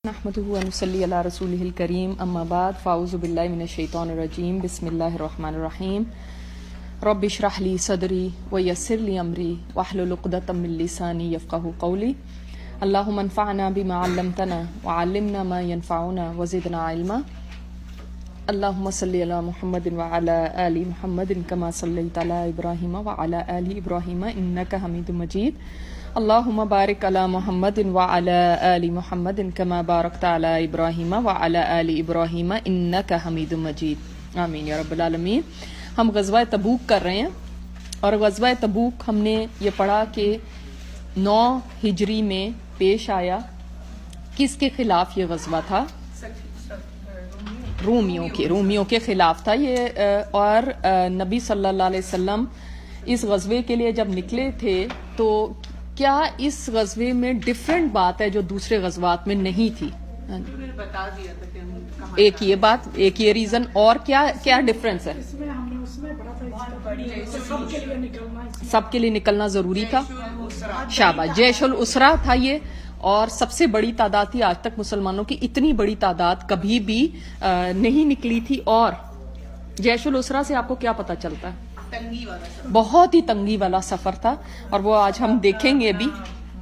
نحمده ونصلي على رسوله الكريم اما بعد فاعوذ بالله من الشيطان الرجيم بسم الله الرحمن الرحيم رب اشرح لي صدري ويسر لي امري واحلل عقدة من لساني يفقهوا قولي اللهم انفعنا بما علمتنا وعلمنا ما ينفعنا وزدنا علما اللهم صل على محمد وعلى آل محمد كما صليت على إبراهيم وعلى آل إبراهيم إنك حميد مجيد اللهم بارك على محمد وعلى آل محمد كما باركت على إبراهيم وعلى آل إبراهيم إنك حميد مجيد آمین یا رب العالمین. ہم غزوہ تبوک کر رہے ہیں اور غزوہ تبوک ہم نے یہ پڑھا کہ 9 ہجری میں پیش آیا. کس کے خلاف یہ غزوہ تھا؟ رومیوں کے خلاف تھا یہ. اور نبی صلی اللہ علیہ وسلم اس غزوے کے لیے جب نکلے تھے تو کیا اس غزوے میں ڈفرینٹ بات ہے جو دوسرے غزوات میں نہیں تھی؟ بتا دیا تھا کہ ایک یہ بات، ایک یہ ریزن، اور کیا ڈفرینس ہے؟ سب کے لیے نکلنا ضروری تھا. شاباش، جیش الاسرا تھا یہ، اور سب سے بڑی تعداد تھی. آج تک مسلمانوں کی اتنی بڑی تعداد کبھی بھی نہیں نکلی تھی. اور جیش الاسرا سے آپ کو کیا پتا چلتا ہے؟ بہت ہی تنگی والا سفر تھا، اور وہ آج ہم دیکھیں گے بھی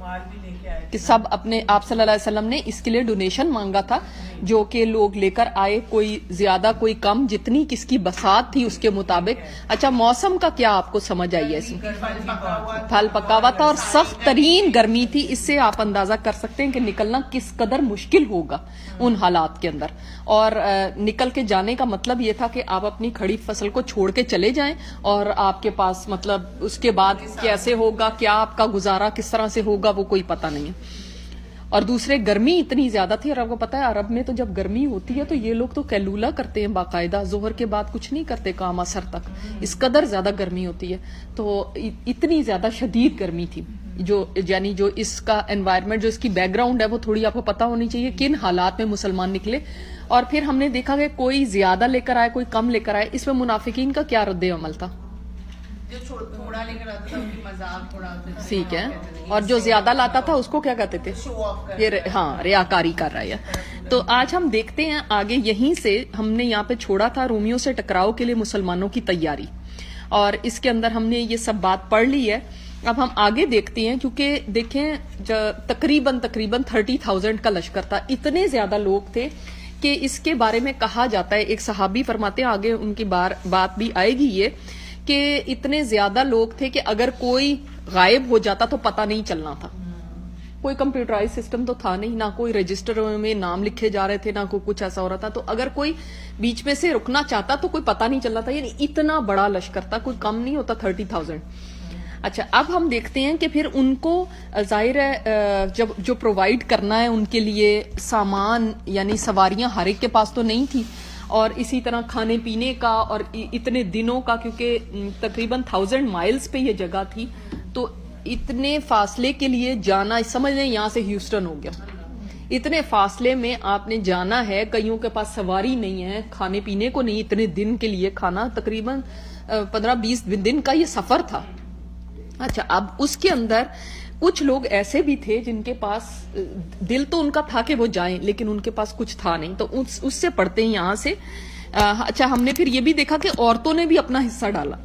کہ سب اپنے آپ صلی اللہ علیہ وسلم نے اس کے لیے ڈونیشن مانگا تھا جو کہ لوگ لے کر آئے، کوئی زیادہ کوئی کم، جتنی کس کی بساط تھی اس کے مطابق. اچھا، موسم کا کیا آپ کو سمجھ آئی ہے؟ اس میں پھل پکا ہوا تھا اور سخت ترین گرمی تھی. اس سے آپ اندازہ کر سکتے ہیں کہ نکلنا کس قدر مشکل ہوگا ان حالات کے اندر. اور نکل کے جانے کا مطلب یہ تھا کہ آپ اپنی کھڑی فصل کو چھوڑ کے چلے جائیں، اور آپ کے پاس مطلب اس کے بعد کیسے ہوگا، کیا آپ کا گزارا کس طرح سے ہوگا، وہ کوئی پتہ نہیں ہے. اور دوسرے گرمی اتنی زیادہ تھی، اور آپ کو پتا ہے عرب میں تو جب گرمی ہوتی ہے تو یہ لوگ تو کیلولا کرتے ہیں باقاعدہ، ظہر کے بعد کچھ نہیں کرتے کام اثر تک، اس قدر زیادہ گرمی ہوتی ہے. تو اتنی زیادہ شدید گرمی تھی، یعنی جو اس کا انوائرمنٹ، جو اس کی بیک گراؤنڈ ہے وہ تھوڑی آپ کو پتا ہونی چاہیے کن حالات میں مسلمان نکلے. اور پھر ہم نے دیکھا کہ کوئی زیادہ لے کر آئے، کوئی کم لے کر آئے. اس میں منافقین کا کیا رد عمل تھا؟ تھوڑا لے کر آتا تھا ان کی مذاق اڑاتے تھے. ٹھیک ہے. اور جو زیادہ لاتا تھا اس کو کیا کہتے تھے؟ یہ ریاکاری کر رہا ہے. تو آج ہم دیکھتے ہیں آگے. یہیں سے ہم نے یہاں پہ چھوڑا تھا رومیوں سے ٹکراؤ کے لیے مسلمانوں کی تیاری، اور اس کے اندر ہم نے یہ سب بات پڑھ لی ہے. اب ہم آگے دیکھتے ہیں، کیونکہ دیکھیں تقریباً 30,000 کا لشکر تھا. اتنے زیادہ لوگ تھے کہ اس کے بارے میں کہا جاتا ہے، ایک صحابی فرماتے ہیں، آگے ان کی بات بھی آئے گی یہ، کہ اتنے زیادہ لوگ تھے کہ اگر کوئی غائب ہو جاتا تو پتہ نہیں چلنا تھا. کوئی کمپیوٹرائز سسٹم تو تھا نہیں، نہ کوئی رجسٹر میں نام لکھے جا رہے تھے، نہ کوئی کچھ ایسا ہو رہا تھا. تو اگر کوئی بیچ میں سے رکنا چاہتا تو کوئی پتہ نہیں چلنا تھا. یعنی اتنا بڑا لشکر تھا، کوئی کم نہیں ہوتا 30,000. اچھا، اب ہم دیکھتے ہیں کہ پھر ان کو ظاہر ہے جب جو پرووائڈ کرنا ہے ان کے لیے سامان، یعنی سواریاں ہر ایک کے پاس تو نہیں تھی، اور اسی طرح کھانے پینے کا، اور اتنے دنوں کا، کیونکہ تقریباً 1000 مائلز پہ یہ جگہ تھی. تو اتنے فاصلے کے لیے جانا، سمجھ لیں یہاں سے ہیوسٹن ہو گیا. اتنے فاصلے میں آپ نے جانا ہے، کئیوں کے پاس سواری نہیں ہے، کھانے پینے کو نہیں، اتنے دن کے لیے کھانا، تقریباً 15-20 دن کا یہ سفر تھا. اچھا، اب اس کے اندر کچھ لوگ ایسے بھی تھے جن کے پاس دل تو ان کا تھا کہ وہ جائیں، لیکن ان کے پاس کچھ تھا نہیں. تو اس سے پڑھتے ہیں یہاں سے. اچھا، ہم نے پھر یہ بھی دیکھا کہ عورتوں نے بھی اپنا حصہ ڈالا.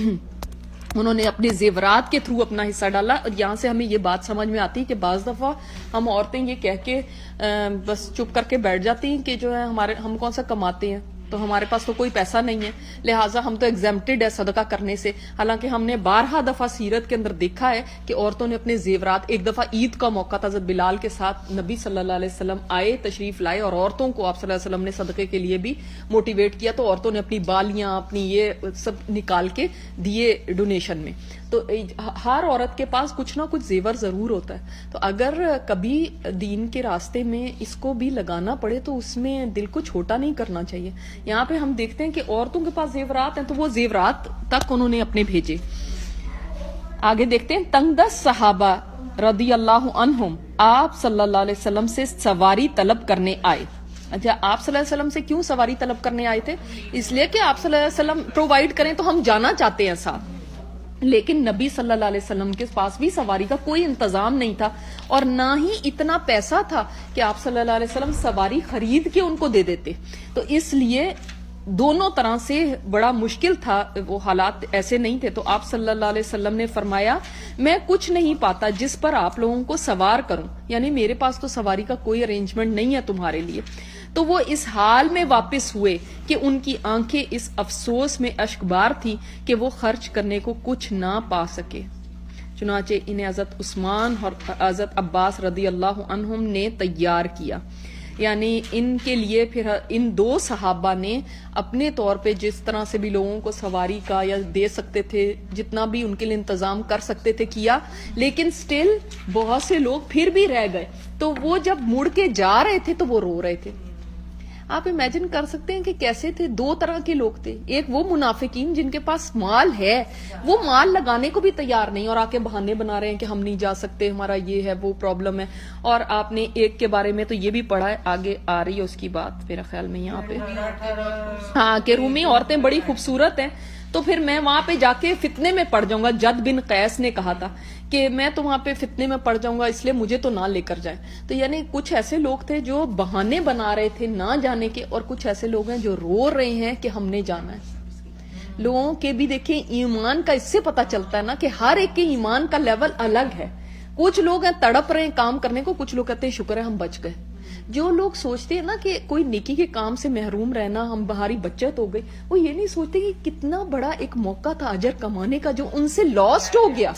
انہوں نے اپنے زیورات کے تھرو اپنا حصہ ڈالا. اور یہاں سے ہمیں یہ بات سمجھ میں آتی ہے کہ بعض دفعہ ہم عورتیں یہ کہہ کے بس چپ کر کے بیٹھ جاتی ہیں کہ جو ہے ہم کون سا کماتے ہیں، تو ہمارے پاس تو کوئی پیسہ نہیں ہے، لہٰذا ہم تو ایگزمپٹڈ ہے صدقہ کرنے سے. حالانکہ ہم نے بارہا دفعہ سیرت کے اندر دیکھا ہے کہ عورتوں نے اپنے زیورات، ایک دفعہ عید کا موقع تھا، حضرت بلال کے ساتھ نبی صلی اللہ علیہ وسلم آئے، تشریف لائے، اور عورتوں کو آپ صلی اللہ علیہ وسلم نے صدقے کے لیے بھی موٹیویٹ کیا. تو عورتوں نے اپنی بالیاں، اپنی یہ سب نکال کے دیے ڈونیشن میں. تو ہر عورت کے پاس کچھ نہ کچھ زیور ضرور ہوتا ہے. تو اگر کبھی دین کے راستے میں اس کو بھی لگانا پڑے تو اس میں دل کو چھوٹا نہیں کرنا چاہیے. یہاں پہ ہم دیکھتے ہیں کہ عورتوں کے پاس زیورات ہیں، تو وہ زیورات تک انہوں نے اپنے بھیجے. آگے دیکھتے ہیں، تنگ دست صحابہ رضی اللہ عنہم آپ صلی اللہ علیہ وسلم سے سواری طلب کرنے آئے. اچھا، آپ صلی اللہ علیہ وسلم سے کیوں سواری طلب کرنے آئے تھے؟ اس لیے کہ آپ صلی اللہ علیہ وسلم پرووائڈ کریں، تو ہم جانا چاہتے ہیں ساتھ. لیکن نبی صلی اللہ علیہ وسلم کے پاس بھی سواری کا کوئی انتظام نہیں تھا اور نہ ہی اتنا پیسہ تھا کہ آپ صلی اللہ علیہ وسلم سواری خرید کے ان کو دے دیتے. تو اس لیے دونوں طرح سے بڑا مشکل تھا, وہ حالات ایسے نہیں تھے. تو آپ صلی اللہ علیہ وسلم نے فرمایا میں کچھ نہیں پاتا جس پر آپ لوگوں کو سوار کروں, یعنی میرے پاس تو سواری کا کوئی ارینجمنٹ نہیں ہے تمہارے لیے. تو وہ اس حال میں واپس ہوئے کہ ان کی آنکھیں اس افسوس میں اشکبار تھی کہ وہ خرچ کرنے کو کچھ نہ پا سکے. چنانچہ انہیں حضرت عثمان اور حضرت عباس رضی اللہ عنہم نے تیار کیا, یعنی ان کے لیے پھر ان دو صحابہ نے اپنے طور پہ جس طرح سے بھی لوگوں کو سواری کا یا دے سکتے تھے, جتنا بھی ان کے لیے انتظام کر سکتے تھے کیا. لیکن سٹل بہت سے لوگ پھر بھی رہ گئے. تو وہ جب مڑ کے جا رہے تھے تو وہ رو رہے تھے. آپ امیجن کر سکتے ہیں کہ کیسے تھے. دو طرح کے لوگ تھے, ایک وہ منافقین جن کے پاس مال ہے, وہ مال لگانے کو بھی تیار نہیں اور آ کے بہانے بنا رہے ہیں کہ ہم نہیں جا سکتے, ہمارا یہ ہے وہ پرابلم ہے. اور آپ نے ایک کے بارے میں تو یہ بھی پڑھا ہے, آگے آ رہی ہے اس کی بات میرا خیال میں یہاں پہ, ہاں کہ رومی عورتیں بڑی خوبصورت ہیں. تو پھر میں وہاں پہ جا کے فتنے میں پڑ جاؤں گا. جد بن قیس نے کہا تھا کہ میں تو وہاں پہ فتنے میں پڑ جاؤں گا, اس لیے مجھے تو نہ لے کر جائیں. تو یعنی کچھ ایسے لوگ تھے جو بہانے بنا رہے تھے نہ جانے کے, اور کچھ ایسے لوگ ہیں جو رو رہے ہیں کہ ہم نے جانا ہے. لوگوں کے بھی دیکھیں ایمان کا اس سے پتا چلتا ہے نا کہ ہر ایک کے ایمان کا لیول الگ ہے. کچھ لوگ ہیں تڑپ رہے ہیں کام کرنے کو, کچھ لوگ کہتے ہیں شکر ہے ہم بچ گئے. جو لوگ سوچتے ہیں نا کہ کوئی نیکی کے کام سے محروم رہنا ہم بہاری بچت ہو گئی, وہ یہ نہیں سوچتے کہ کتنا بڑا ایک موقع تھا اجر کمانے کا جو ان سے لاسٹ ہو گیا.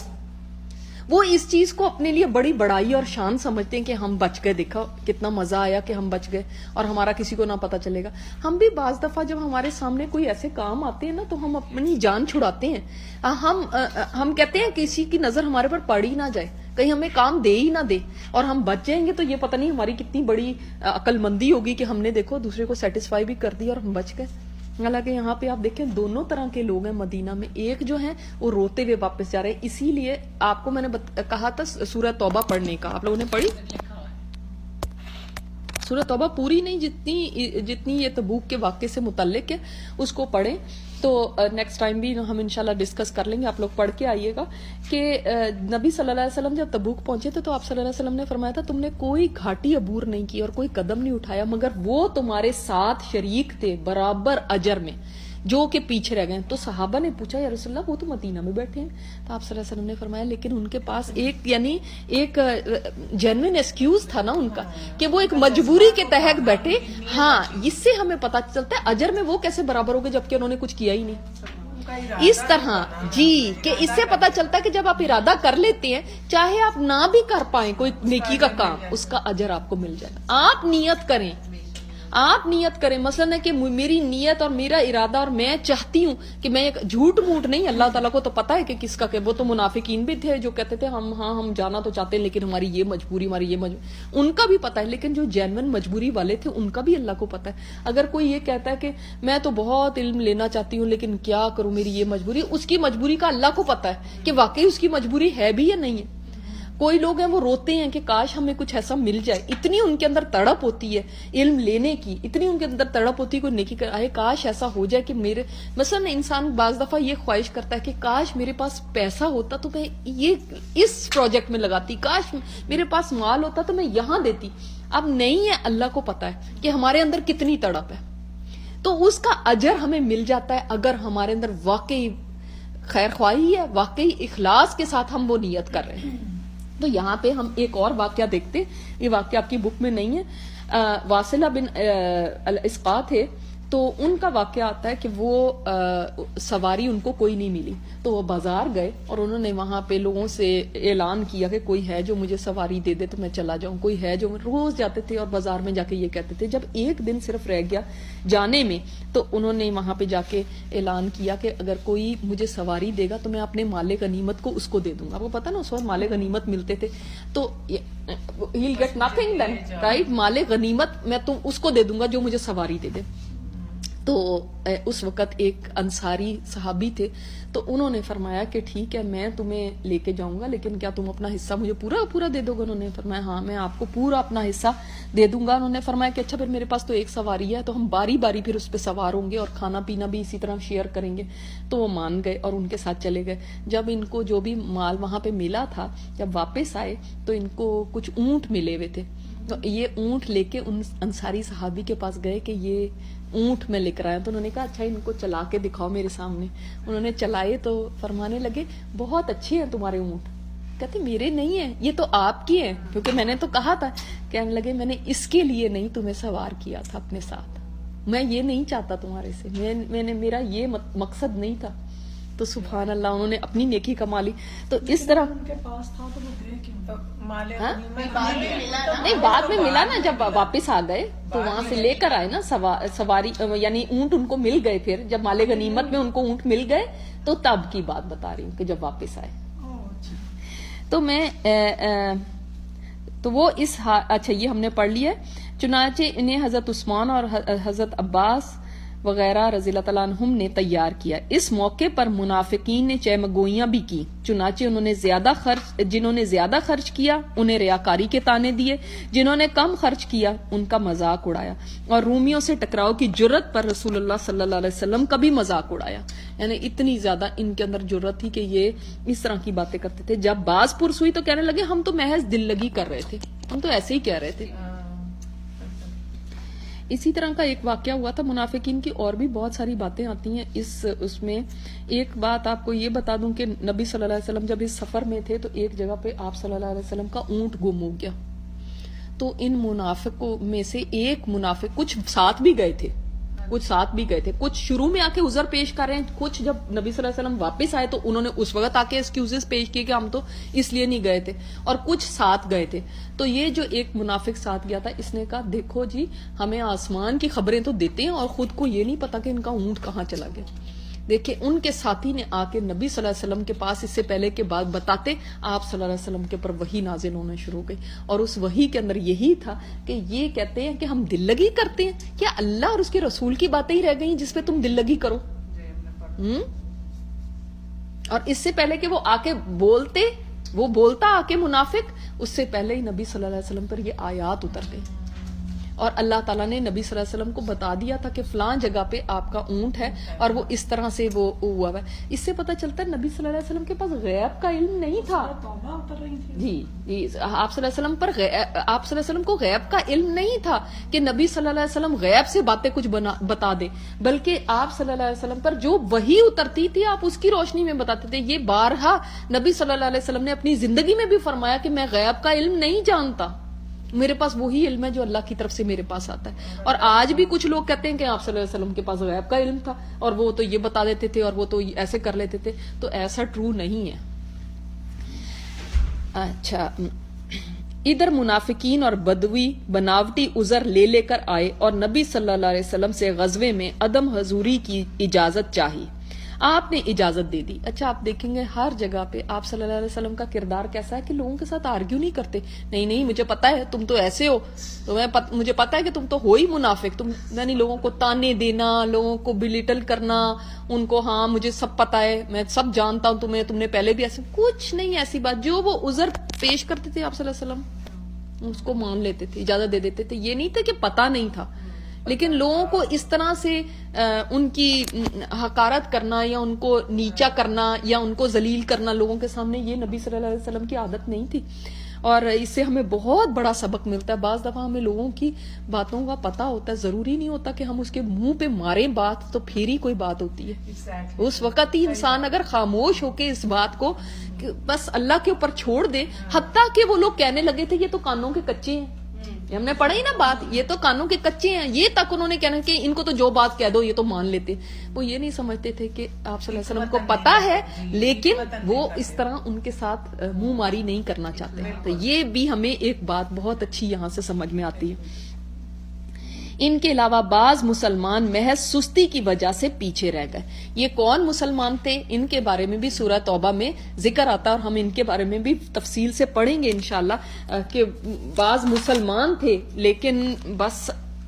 وہ اس چیز کو اپنے لیے بڑی بڑائی اور شان سمجھتے ہیں کہ ہم بچ گئے, دیکھا کتنا مزہ آیا کہ ہم بچ گئے اور ہمارا کسی کو نہ پتا چلے گا. ہم بھی بعض دفعہ جب ہمارے سامنے کوئی ایسے کام آتے ہیں نا تو ہم اپنی جان چھڑاتے ہیں. ہم کہتے ہیں کسی کی نظر ہمارے پر پڑ ہی نہ جائے, کہیں ہمیں کام دے ہی نہ دے اور ہم بچ جائیں گے تو یہ پتہ نہیں ہماری کتنی بڑی عقل مندی ہوگی کہ ہم نے دیکھو دوسرے کو سیٹسفائی بھی کر دی اور ہم بچ گئے. حالانکہ یہاں پہ آپ دیکھیں دونوں طرح کے لوگ ہیں مدینہ میں. ایک جو ہیں وہ روتے ہوئے واپس جا رہے ہیں. اسی لیے آپ کو میں نے کہا تھا سورہ توبہ پڑھنے کا, آپ لوگوں نے پڑھی سورہ توبہ پوری نہیں, جتنی یہ تبوک کے واقعے سے متعلق ہے اس کو پڑھیں. تو نیکسٹ ٹائم بھی ہم انشاءاللہ ڈسکس کر لیں گے, آپ لوگ پڑھ کے آئیے گا کہ نبی صلی اللہ علیہ وسلم جب تبوک پہنچے تھے تو آپ صلی اللہ علیہ وسلم نے فرمایا تھا تم نے کوئی گھاٹی عبور نہیں کی اور کوئی قدم نہیں اٹھایا مگر وہ تمہارے ساتھ شریک تھے برابر اجر میں جو کہ پیچھے رہ گئے. تو صحابہ نے پوچھا یا رسول اللہ وہ تو مدینہ میں بیٹھے ہیں. تو آپ صلی اللہ علیہ وسلم نے فرمایا لیکن ان کے پاس ایک جینوین ایکسکیوز تھا نا ان کا کہ وہ ایک مجبوری کے تحت بیٹھے. ہاں اس سے ہمیں پتا چلتا ہے اجر میں وہ کیسے برابر ہو گئے جبکہ انہوں نے کچھ کیا ہی نہیں. اس طرح جی کہ اس سے پتا چلتا ہے کہ جب آپ ارادہ کر لیتے ہیں چاہے آپ نہ بھی کر پائیں کوئی نیکی کا کام, اس کا اجر آپ کو مل جائے گا. آپ نیت کریں, آپ نیت کریں مثلا ہے کہ میری نیت اور میرا ارادہ اور میں چاہتی ہوں کہ میں ایک جھوٹ موٹ نہیں, اللہ تعالیٰ کو تو پتا ہے کہ کس کا کہ وہ تو منافقین بھی تھے جو کہتے تھے ہم جانا تو چاہتے ہیں لیکن ہماری یہ مجبوری ان کا بھی پتا ہے. لیکن جو جینوین مجبوری والے تھے ان کا بھی اللہ کو پتا ہے. اگر کوئی یہ کہتا ہے کہ میں تو بہت علم لینا چاہتی ہوں لیکن کیا کروں میری یہ مجبوری, اس کی مجبوری کا اللہ کو پتا ہے کہ واقعی اس کی مجبوری ہے بھی یا نہیں ہے. کوئی لوگ ہیں وہ روتے ہیں کہ کاش ہمیں کچھ ایسا مل جائے, اتنی ان کے اندر تڑپ ہوتی ہے علم لینے کی, اتنی ان کے اندر تڑپ ہوتی ہے کوئی نیکی کرے کاش ایسا ہو جائے کہ میرے مثلا انسان بعض دفعہ یہ خواہش کرتا ہے کہ کاش میرے پاس پیسہ ہوتا تو میں یہ اس پروجیکٹ میں لگاتی, کاش میرے پاس مال ہوتا تو میں یہاں دیتی. اب نہیں ہے, اللہ کو پتا ہے کہ ہمارے اندر کتنی تڑپ ہے, تو اس کا اجر ہمیں مل جاتا ہے اگر ہمارے اندر واقعی خیر خواہی ہے, واقعی اخلاص کے ساتھ ہم وہ نیت کر رہے ہیں. تو یہاں پہ ہم ایک اور واقعہ دیکھتے, یہ واقعہ آپ کی بک میں نہیں ہے, واصلہ بن الاسقاء تھے تو ان کا واقعہ آتا ہے کہ وہ سواری ان کو کوئی نہیں ملی تو وہ بازار گئے اور انہوں نے وہاں پہ لوگوں سے اعلان کیا کہ کوئی ہے جو مجھے سواری دے دے تو میں چلا جاؤں, کوئی ہے جو روز جاتے تھے اور بازار میں جا کے یہ کہتے تھے. جب ایک دن صرف رہ گیا جانے میں تو انہوں نے وہاں پہ جا کے اعلان کیا کہ اگر کوئی مجھے سواری دے گا تو میں اپنے مال غنیمت کو اس کو دے دوں گا. آپ کو پتا نا اس وقت مال غنیمت ملتے تھے تو he'll get nothing then, right, مال غنیمت میں اس کو دے دوں گا جو مجھے سواری دے دے. تو اس وقت ایک انصاری صحابی تھے، تو انہوں نے فرمایا کہ ٹھیک ہے میں تمہیں لے کے جاؤں گا، لیکن کیا تم اپنا حصہ مجھے پورا دے دو گے؟ انہوں نے فرمایا ہاں میں آپ کو پورا اپنا حصہ دے دوں گا۔ انہوں نے فرمایا کہ اچھا پھر میرے پاس تو ایک سواری ہے، تو ہم باری باری پھر اس پہ سوار ہوں گے اور کھانا پینا بھی اسی طرح شیئر کریں گے۔ تو وہ مان گئے اور ان کے ساتھ چلے گئے۔ جب ان کو جو بھی مال وہاں پہ ملا تھا، جب واپس آئے تو ان کو کچھ اونٹ ملے ہوئے تھے، تو یہ اونٹ لے کے ان انصاری صحابی کے پاس گئے کہ یہ اونٹ میں لے کر آیا۔ تو انہوں نے کہا اچھا ان کو چلا کے دکھاؤ میرے سامنے۔ انہوں نے چلائے تو فرمانے لگے بہت اچھے ہیں تمہارے اونٹ۔ کہتے میرے نہیں ہیں، یہ تو آپ کی ہیں، کیونکہ میں نے تو کہا تھا۔ کہنے لگے میں نے اس کے لیے نہیں تمہیں سوار کیا تھا اپنے ساتھ، میں یہ نہیں چاہتا تمہارے سے، میرا یہ مقصد نہیں تھا۔ تو سبحان اللہ انہوں نے اپنی نیکی کما لی۔ تو اس طرح ان کے پاس تھا تو وہ گئے کیوں؟ نہیں بعد میں ملا نا، جب واپس آ گئے تو وہاں سے لے کر آئے نا سواری، یعنی اونٹ ان کو مل گئے۔ پھر جب مال غنیمت میں ان کو اونٹ مل گئے تو تب کی بات بتا رہی ہوں کہ جب واپس آئے۔ تو میں تو وہ اچھا یہ ہم نے پڑھ لیا ہے۔ چنانچہ انہیں حضرت عثمان اور حضرت عباس وغیرہ رضی اللہ تعالیٰ عنہم نے تیار کیا۔ اس موقع پر منافقین نے چہمگوئیاں بھی کی، چنانچہ جنہوں نے زیادہ خرچ کیا انہیں ریاکاری کے طعنے دیے، جنہوں نے کم خرچ کیا ان کا مذاق اڑایا، اور رومیوں سے ٹکراؤ کی جرت پر رسول اللہ صلی اللہ علیہ وسلم کا بھی مذاق اڑایا۔ یعنی اتنی زیادہ ان کے اندر جرت تھی کہ یہ اس طرح کی باتیں کرتے تھے۔ جب باز پرس ہوئی تو کہنے لگے ہم تو محض دل لگی کر رہے تھے، ہم تو ایسے ہی کہہ رہے تھے۔ اسی طرح کا ایک واقعہ ہوا تھا۔ منافقین کی اور بھی بہت ساری باتیں آتی ہیں اس میں۔ ایک بات آپ کو یہ بتا دوں کہ نبی صلی اللہ علیہ وسلم جب اس سفر میں تھے تو ایک جگہ پہ آپ صلی اللہ علیہ وسلم کا اونٹ گم ہو گیا۔ تو ان منافقوں میں سے ایک منافق، کچھ ساتھ بھی گئے تھے، کچھ شروع میں آ کے عذر پیش کر رہے ہیں، کچھ جب نبی صلی اللہ علیہ وسلم واپس آئے تو انہوں نے اس وقت آ کے ایکسکیوزز پیش کیے کہ ہم تو اس لیے نہیں گئے تھے، اور کچھ ساتھ گئے تھے۔ تو یہ جو ایک منافق ساتھ گیا تھا اس نے کہا دیکھو جی ہمیں آسمان کی خبریں تو دیتے ہیں اور خود کو یہ نہیں پتا کہ ان کا اونٹ کہاں چلا گیا۔ دیکھیں ان کے ساتھی نے آ کے نبی صلی اللہ علیہ وسلم کے پاس اس سے پہلے کے بعد بتاتے، آپ صلی اللہ علیہ وسلم کے پر وحی نازل ہونا شروع ہو گئی، اور اس وحی کے اندر یہی تھا کہ یہ کہتے ہیں کہ ہم دل لگی کرتے ہیں، کیا اللہ اور اس کے رسول کی باتیں ہی رہ گئی جس پہ تم دل لگی کرو؟ اور اس سے پہلے کہ وہ آ کے بولتا آ کے منافق، اس سے پہلے ہی نبی صلی اللہ علیہ وسلم پر یہ آیات اتر گئی، اور اللہ تعالیٰ نے نبی صلی اللہ علیہ وسلم کو بتا دیا تھا کہ فلاں جگہ پہ آپ کا اونٹ ہے، اور وہ اس طرح سے وہ ہوا ہے۔ اس سے پتہ چلتا ہے نبی صلی اللہ علیہ وسلم کے پاس غیب کا علم نہیں تھا۔ جی آپ صلی اللہ علیہ وسلم کو غیب کا علم نہیں تھا کہ نبی صلی اللہ علیہ وسلم غیب سے باتیں کچھ بتا دے، بلکہ آپ صلی اللہ علیہ وسلم پر جو وحی اترتی تھی آپ اس کی روشنی میں بتاتے تھے۔ یہ بارہا نبی صلی اللہ علیہ وسلم نے اپنی زندگی میں بھی فرمایا کہ میں غیب کا علم نہیں جانتا، میرے پاس وہی علم ہے جو اللہ کی طرف سے میرے پاس آتا ہے۔ اور آج بھی کچھ لوگ کہتے ہیں کہ آپ صلی اللہ علیہ وسلم کے پاس غیب کا علم تھا اور وہ تو یہ بتا دیتے تھے اور وہ تو ایسے کر لیتے تھے، تو ایسا ٹرو نہیں ہے۔ اچھا ادھر منافقین اور بدوی بناوٹی عذر لے کر آئے اور نبی صلی اللہ علیہ وسلم سے غزوے میں عدم حضوری کی اجازت چاہی، آپ نے اجازت دے دی۔ اچھا آپ دیکھیں گے ہر جگہ پہ آپ صلی اللہ علیہ وسلم کا کردار کیسا ہے کہ لوگوں کے ساتھ آرگیو نہیں کرتے، نہیں مجھے پتا ہے تم تو ایسے ہو، تو مجھے پتا ہے کہ تم تو ہو ہی منافق، تم یعنی لوگوں کو تانے دینا، لوگوں کو بلیٹل کرنا، ان کو ہاں مجھے سب پتا ہے، میں سب جانتا ہوں تمہیں، تم نے پہلے بھی ایسے، کچھ نہیں ایسی بات۔ جو وہ عذر پیش کرتے تھے آپ صلی اللہ علیہ وسلم اس کو مان لیتے تھے، اجازت دے دیتے تھے۔ یہ نہیں تھا کہ پتا نہیں تھا، لیکن لوگوں کو اس طرح سے ان کی حقارت کرنا یا ان کو نیچا کرنا یا ان کو ذلیل کرنا لوگوں کے سامنے، یہ نبی صلی اللہ علیہ وسلم کی عادت نہیں تھی، اور اس سے ہمیں بہت بڑا سبق ملتا ہے۔ بعض دفعہ ہمیں لوگوں کی باتوں کا پتہ ہوتا ہے، ضروری نہیں ہوتا کہ ہم اس کے منہ پہ ماریں بات تو پھر ہی کوئی بات ہوتی ہے۔ اس وقت ہی انسان اگر خاموش ہو کے اس بات کو بس اللہ کے اوپر چھوڑ دے، حتیٰ کہ وہ لوگ کہنے لگے تھے یہ تو کانوں کے کچے ہیں، ہم نے پڑھا ہی نا بات، یہ تو کانوں کے کچے ہیں، یہ تک انہوں نے کہنا کہ ان کو تو جو بات کہہ دو یہ تو مان لیتے۔ وہ یہ نہیں سمجھتے تھے کہ آپ صلی اللہ علیہ وسلم کو پتا ہے لیکن وہ اس طرح ان کے ساتھ منہ ماری نہیں کرنا چاہتے۔ تو یہ بھی ہمیں ایک بات بہت اچھی یہاں سے سمجھ میں آتی ہے۔ ان کے علاوہ بعض مسلمان محض سستی کی وجہ سے پیچھے رہ گئے۔ یہ کون مسلمان تھے ان کے بارے میں بھی سورہ توبہ میں ذکر آتا ہے، اور ہم ان کے بارے میں بھی تفصیل سے پڑھیں گے انشاءاللہ کہ بعض مسلمان تھے لیکن بس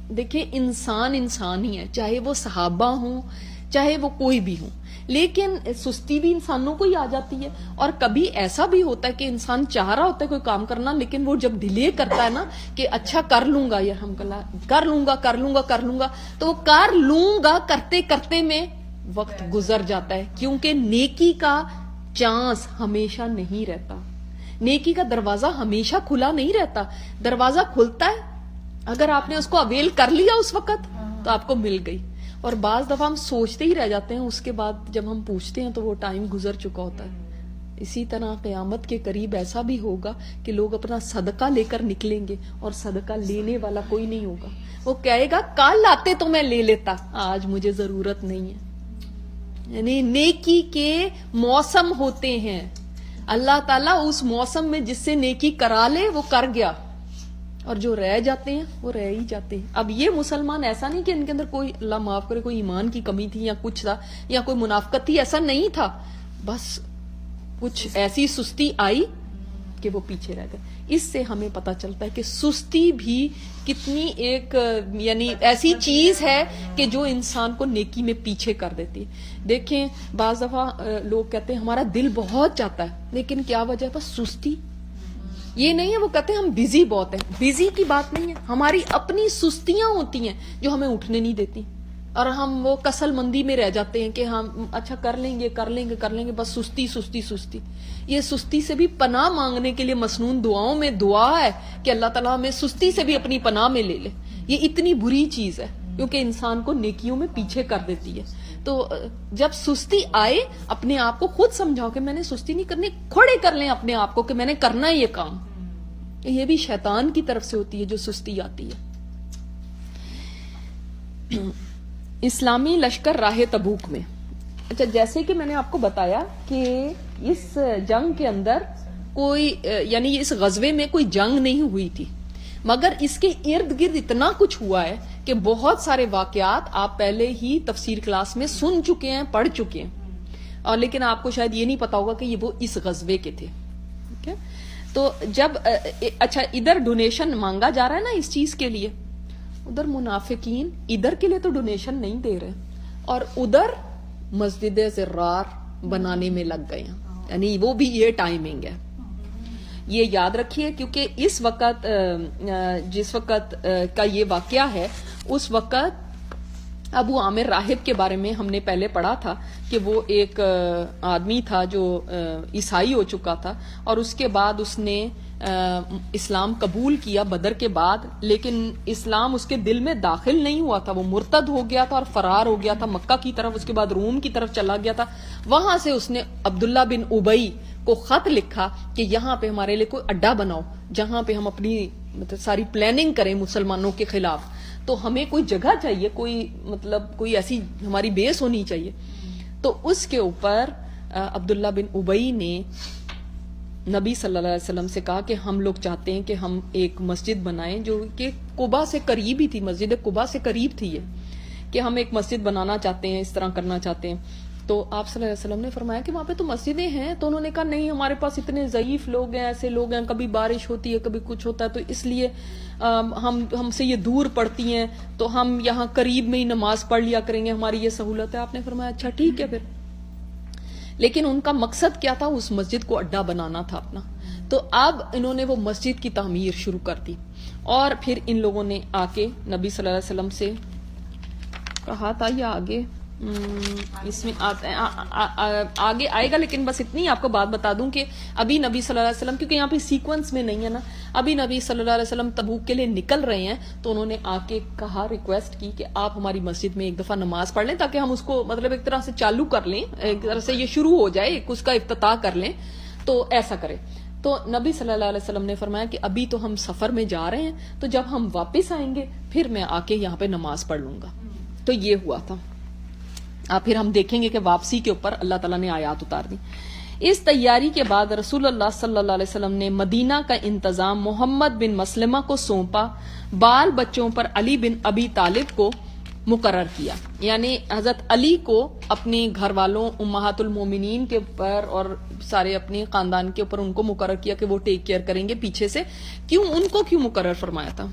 دیکھیں انسان انسان ہی ہے، چاہے وہ صحابہ ہوں چاہے وہ کوئی بھی ہوں، لیکن سستی بھی انسانوں کو ہی آ جاتی ہے. اور کبھی ایسا بھی ہوتا ہے کہ انسان چاہ رہا ہوتا ہے کوئی کام کرنا، لیکن وہ جب ڈیلے کرتا ہے نا کہ اچھا کر لوں گا، یرحمک اللہ، کر لوں گا تو وہ کر لوں گا کرتے کرتے میں وقت گزر جاتا ہے. کیونکہ نیکی کا چانس ہمیشہ نہیں رہتا، نیکی کا دروازہ ہمیشہ کھلا نہیں رہتا. دروازہ کھلتا ہے، اگر آپ نے اس کو اویل کر لیا اس وقت تو آپ کو مل گئی. اور بعض دفعہ ہم سوچتے ہی رہ جاتے ہیں، اس کے بعد جب ہم پوچھتے ہیں تو وہ ٹائم گزر چکا ہوتا ہے. اسی طرح قیامت کے قریب ایسا بھی ہوگا کہ لوگ اپنا صدقہ لے کر نکلیں گے اور صدقہ لینے والا کوئی نہیں ہوگا. وہ کہے گا کل آتے تو میں لے لیتا، آج مجھے ضرورت نہیں ہے. یعنی نیکی کے موسم ہوتے ہیں، اللہ تعالیٰ اس موسم میں جس سے نیکی کرا لے وہ کر گیا، اور جو رہ جاتے ہیں وہ رہ ہی جاتے ہیں. اب یہ مسلمان ایسا نہیں کہ ان کے اندر کوئی، اللہ معاف کرے، کوئی ایمان کی کمی تھی یا کچھ تھا یا کوئی منافقت تھی، ایسا نہیں تھا. بس کچھ ایسی سستی آئی کہ وہ پیچھے رہ گئے. اس سے ہمیں پتہ چلتا ہے کہ سستی بھی کتنی ایک یعنی ایسی چیز ہے کہ جو انسان کو نیکی میں پیچھے کر دیتی. دیکھیں بعض دفعہ لوگ کہتے ہیں ہمارا دل بہت چاہتا ہے، لیکن کیا وجہ ہے؟ بس سستی. یہ نہیں ہے، وہ کہتے ہیں ہم بزی بہت ہیں. بزی کی بات نہیں ہے، ہماری اپنی سستیاں ہوتی ہیں جو ہمیں اٹھنے نہیں دیتی، اور ہم وہ کسل مندی میں رہ جاتے ہیں کہ ہم اچھا کر لیں گے، بس سستی. یہ سستی سے بھی پناہ مانگنے کے لیے مسنون دعاؤں میں دعا ہے کہ اللہ تعالیٰ ہمیں سستی سے بھی اپنی پناہ میں لے لے. یہ اتنی بری چیز ہے کیونکہ انسان کو نیکیوں میں پیچھے کر دیتی ہے. تو جب سستی آئے اپنے آپ کو خود سمجھاؤ کہ میں نے سستی نہیں کرنی، کھڑے کر لیں اپنے آپ کو کہ میں نے کرنا ہے یہ کام. یہ بھی شیطان کی طرف سے ہوتی ہے جو سستی آتی ہے. اسلامی لشکر راہ تبوک میں، اچھا جیسے کہ میں نے آپ کو بتایا کہ اس جنگ کے اندر کوئی یعنی اس غزوے میں کوئی جنگ نہیں ہوئی تھی، مگر اس کے ارد گرد اتنا کچھ ہوا ہے کہ بہت سارے واقعات آپ پہلے ہی تفسیر کلاس میں سن چکے ہیں، پڑھ چکے ہیں، اور لیکن آپ کو شاید یہ نہیں پتا ہوگا کہ یہ وہ اس غزوے کے تھے. ٹھیک ہے، تو جب اچھا ادھر ڈونیشن مانگا جا رہا ہے نا اس چیز کے لیے، ادھر منافقین ادھر کے لیے تو ڈونیشن نہیں دے رہے اور ادھر مسجد زرار بنانے میں لگ گئے ہیں. یعنی وہ بھی یہ ٹائمنگ ہے، یہ یاد رکھیے، کیونکہ اس وقت جس وقت کا یہ واقعہ ہے اس وقت ابو عامر راہب کے بارے میں ہم نے پہلے پڑھا تھا کہ وہ ایک آدمی تھا جو عیسائی ہو چکا تھا، اور اس کے بعد اس نے اسلام قبول کیا بدر کے بعد، لیکن اسلام اس کے دل میں داخل نہیں ہوا تھا. وہ مرتد ہو گیا تھا اور فرار ہو گیا تھا مکہ کی طرف، اس کے بعد روم کی طرف چلا گیا تھا. وہاں سے اس نے عبداللہ بن ابئی کو خط لکھا کہ یہاں پہ ہمارے لیے کوئی اڈا بناؤ جہاں پہ ہم اپنی مطلب ساری پلاننگ کریں مسلمانوں کے خلاف. تو ہمیں کوئی جگہ چاہیے، کوئی ایسی ہماری بیس ہونی چاہیے. تو اس کے اوپر عبداللہ بن ابئی نے نبی صلی اللہ علیہ وسلم سے کہا کہ ہم لوگ چاہتے ہیں کہ ہم ایک مسجد بنائیں جو کہ قباء سے قریب ہی تھی، مسجد قباء سے قریب تھی یہ، کہ ہم ایک مسجد بنانا چاہتے ہیں، اس طرح کرنا چاہتے ہیں. تو آپ صلی اللہ علیہ وسلم نے فرمایا کہ وہاں پہ تو مسجدیں ہیں. تو انہوں نے کہا نہیں، ہمارے پاس اتنے ضعیف لوگ ہیں، ایسے لوگ ہیں، کبھی بارش ہوتی ہے کبھی کچھ ہوتا ہے، تو اس لیے ہم سے یہ دور پڑتی ہیں، تو ہم یہاں قریب میں ہی نماز پڑھ لیا کریں گے، ہماری یہ سہولت ہے. آپ نے فرمایا اچھا ٹھیک ہے پھر. لیکن ان کا مقصد کیا تھا؟ اس مسجد کو اڈا بنانا تھا اپنا. تو اب انہوں نے وہ مسجد کی تعمیر شروع کر دی، اور پھر ان لوگوں نے آ کے نبی صلی اللہ علیہ وسلم سے کہا تھا، یا آگے اس میں آگے آئے گا، لیکن بس اتنی آپ کو بات بتا دوں کہ ابھی نبی صلی اللہ علیہ وسلم، کیونکہ یہاں پہ سیکوینس میں نہیں ہے نا، ابھی نبی صلی اللہ علیہ وسلم تبوک کے لیے نکل رہے ہیں. تو انہوں نے آ کے کہا، ریکویسٹ کی کہ آپ ہماری مسجد میں ایک دفعہ نماز پڑھ لیں تاکہ ہم اس کو مطلب ایک طرح سے چالو کر لیں، ایک طرح سے یہ شروع ہو جائے، ایک اس کا افتتاح کر لیں. تو ایسا کرے. تو نبی صلی اللہ علیہ وسلم نے فرمایا کہ ابھی تو ہم سفر میں جا رہے ہیں، تو جب ہم واپس آئیں گے پھر میں آ کے یہاں پہ نماز پڑھ لوں گا. تو یہ ہوا تھا. پھر ہم دیکھیں گے کہ واپسی کے اوپر اللہ تعالیٰ نے آیات اتار دی. اس تیاری کے بعد رسول اللہ صلی اللہ علیہ وسلم نے مدینہ کا انتظام محمد بن مسلمہ کو سونپا، بال بچوں پر علی بن ابی طالب کو مقرر کیا. یعنی حضرت علی کو اپنے گھر والوں امہات المومنین کے اوپر اور سارے اپنے خاندان کے اوپر ان کو مقرر کیا کہ وہ ٹیک کیئر کریں گے پیچھے سے. کیوں ان کو کیوں مقرر فرمایا تھا؟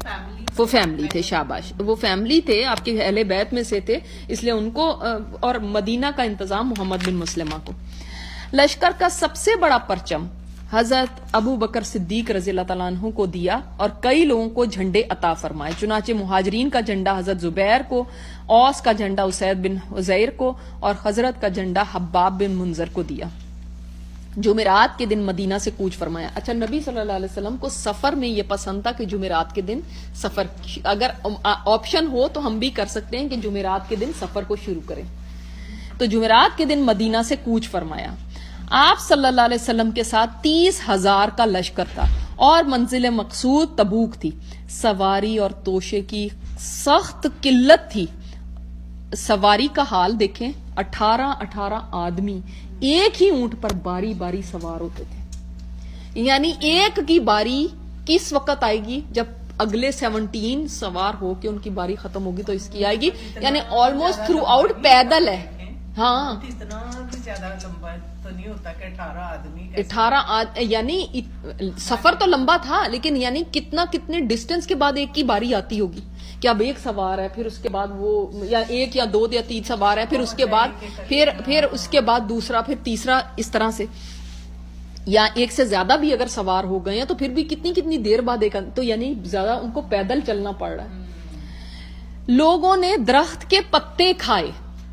وہ فیملی تھے، شاباش، وہ فیملی تھے، آپ کے اہل بیت میں سے تھے، اس لیے ان کو اور مدینہ کا انتظام محمد بن مسلمہ کو۔ لشکر کا سب سے بڑا پرچم حضرت ابو بکر صدیق رضی اللہ تعالیٰ عنہ کو دیا اور کئی لوگوں کو جھنڈے عطا فرمائے، چنانچہ مہاجرین کا جھنڈا حضرت زبیر کو، اوس کا جھنڈا اسید بن حزیر کو اور حضرت کا جھنڈا حباب بن منذر کو دیا۔ جمعرات کے دن مدینہ سے کوچ فرمایا۔ اچھا، نبی صلی اللہ علیہ وسلم کو سفر میں یہ پسند تھا کہ جمعرات کے دن سفر، اگر آپشن ہو تو ہم بھی کر سکتے ہیں کہ جمعرات کے دن سفر کو شروع کریں۔ تو جمعرات کے دن مدینہ سے کوچ فرمایا۔ آپ صلی اللہ علیہ وسلم کے ساتھ 30,000 کا لشکر تھا اور منزل مقصود تبوک تھی۔ سواری اور توشے کی سخت قلت تھی۔ سواری کا حال دیکھیں، 18 آدمی ایک ہی اونٹ پر باری باری سوار ہوتے تھے، یعنی ایک کی باری کس وقت آئے گی؟ جب اگلے 17 سوار ہو کے ان کی باری ختم ہوگی تو اس کی آئے گی، یعنی آلموسٹ تھرو آؤٹ پیدل ہے۔ ہاں، اتنا بھی زیادہ لمبا تو نہیں ہوتا کہ 18 آدمی 18 یعنی سفر تو لمبا تھا، لیکن یعنی کتنے ڈسٹینس کے بعد ایک کی باری آتی ہوگی کہ اب ایک سوار ہے، پھر اس کے بعد وہ یا ایک یا دو یا تین سوار ہے، پھر اس کے بعد پھر اس کے بعد دوسرا، پھر تیسرا، اس طرح سے، یا ایک سے زیادہ بھی اگر سوار ہو گئے ہیں تو پھر بھی کتنی دیر بعد ایک، تو یعنی زیادہ ان کو پیدل چلنا پڑ رہا ہے۔ لوگوں نے درخت کے پتے کھائے،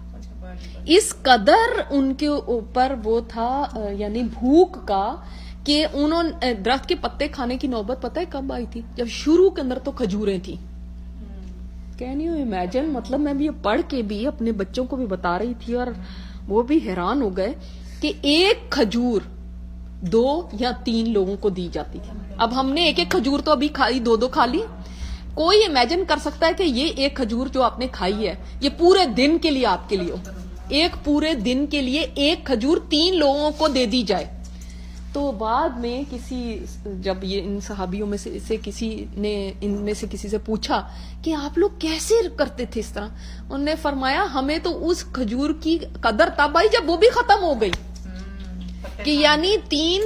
اس قدر ان کے اوپر وہ تھا یعنی بھوک کا کہ انہوں نے درخت کے پتے کھانے کی نوبت پتہ ہے کب آئی تھی؟ جب شروع کے اندر تو کھجوریں تھیں۔ Can you imagine? مطلب میں بھی یہ پڑھ کے بھی اپنے بچوں کو بھی بتا رہی تھی اور وہ بھی حیران ہو گئے کہ ایک کھجور 2 یا 3 لوگوں کو دی جاتی تھی۔ اب ہم نے ایک کھجور تو ابھی کھائی، 2 کھا لی۔ کوئی امیجن کر سکتا ہے کہ یہ ایک کھجور جو آپ نے کھائی ہے یہ پورے دن کے لیے آپ کے لیے ہو، ایک پورے دن کے لیے ایک کھجور 3 لوگوں کو دے دی جائے؟ تو بعد میں جب یہ ان صحابیوں میں سے کسی نے ان میں سے کسی سے پوچھا کہ آپ لوگ کیسے کرتے تھے اس طرح، انہوں نے فرمایا ہمیں تو اس کھجور کی قدر تب آئی جب وہ بھی ختم ہو گئی، کہ یعنی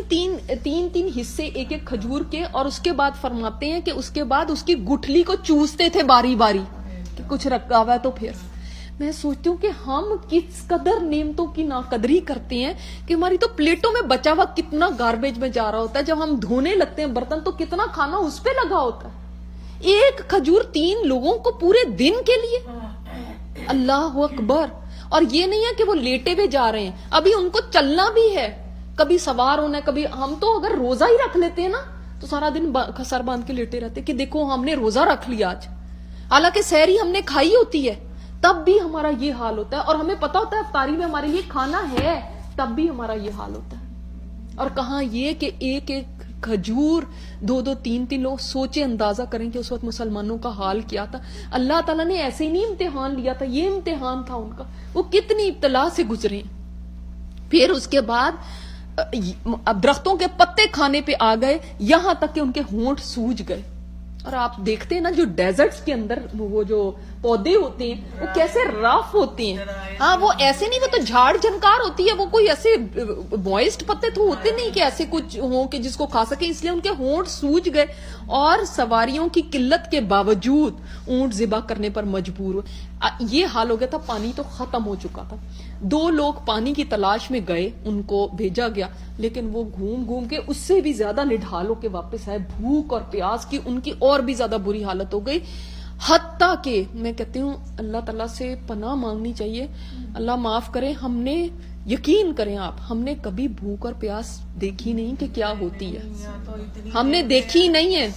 3 حصے ایک کھجور کے، اور اس کے بعد فرماتے ہیں کہ اس کے بعد اس کی گٹھلی کو چوستے تھے باری باری کہ کچھ رکھا ہوا ہے تو پھر میں سوچتی ہوں کہ ہم کس قدر نعمتوں کی ناقدری کرتے ہیں کہ ہماری تو پلیٹوں میں بچا ہوا کتنا گاربیج میں جا رہا ہوتا ہے، جب ہم دھونے لگتے ہیں برتن تو کتنا کھانا اس پہ لگا ہوتا ہے۔ ایک کھجور 3 لوگوں کو پورے دن کے لیے، اللہ اکبر! اور یہ نہیں ہے کہ وہ لیٹے ہوئے جا رہے ہیں، ابھی ان کو چلنا بھی ہے، کبھی سوار ہونا ہے، کبھی ہم تو اگر روزہ ہی رکھ لیتے ہیں نا تو سارا دن سر باندھ کے لیٹے رہتے کہ دیکھو ہم نے روزہ رکھ لیا آج، حالانکہ سحری ہم نے کھائی ہوتی ہے، تب بھی ہمارا یہ حال ہوتا ہے، اور ہمیں پتا ہوتا ہے افطاری میں ہمارے لیے کھانا ہے، تب بھی ہمارا یہ حال ہوتا ہے۔ اور کہاں یہ کہ ایک کھجور 2 3 لوگ، سوچے اندازہ کریں کہ اس وقت مسلمانوں کا حال کیا تھا۔ اللہ تعالیٰ نے ایسے ہی نہیں امتحان لیا تھا، یہ امتحان تھا ان کا، وہ کتنی ابتلا سے گزرے۔ پھر اس کے بعد اب درختوں کے پتے کھانے پہ آ گئے، یہاں تک کہ ان کے ہونٹ سوج گئے۔ اور آپ دیکھتے ہیں نا جو ڈیزرٹس کے اندر وہ جو پودے ہوتے ہیں وہ کیسے رف ہوتے ہیں، ہاں وہ ایسے نہیں، وہ تو جھاڑ جھنکار ہوتی ہے، وہ کوئی ایسے موئسٹ پتے تو ہوتے نہیں کہ ایسے کچھ ہوں کہ جس کو کھا سکے، اس لیے ان کے ہونٹ سوج گئے اور سواریوں کی قلت کے باوجود اونٹ ذبح کرنے پر مجبور ہوئے۔ یہ حال ہو گیا تھا، پانی تو ختم ہو چکا تھا۔ 2 لوگ پانی کی تلاش میں گئے، ان کو بھیجا گیا، لیکن وہ گھوم کے اس سے بھی زیادہ نڈھال ہو کے واپس آئے، بھوک اور پیاس کی ان کی اور بھی زیادہ بری حالت ہو گئی، حتیٰ کہ میں کہتی ہوں اللہ تعالیٰ سے پناہ مانگنی چاہیے، اللہ معاف کرے، ہم نے یقین کریں آپ، ہم نے کبھی بھوک اور پیاس دیکھی نہیں کہ کیا ہوتی ہے، ہم نے دیکھی نہیں ہے۔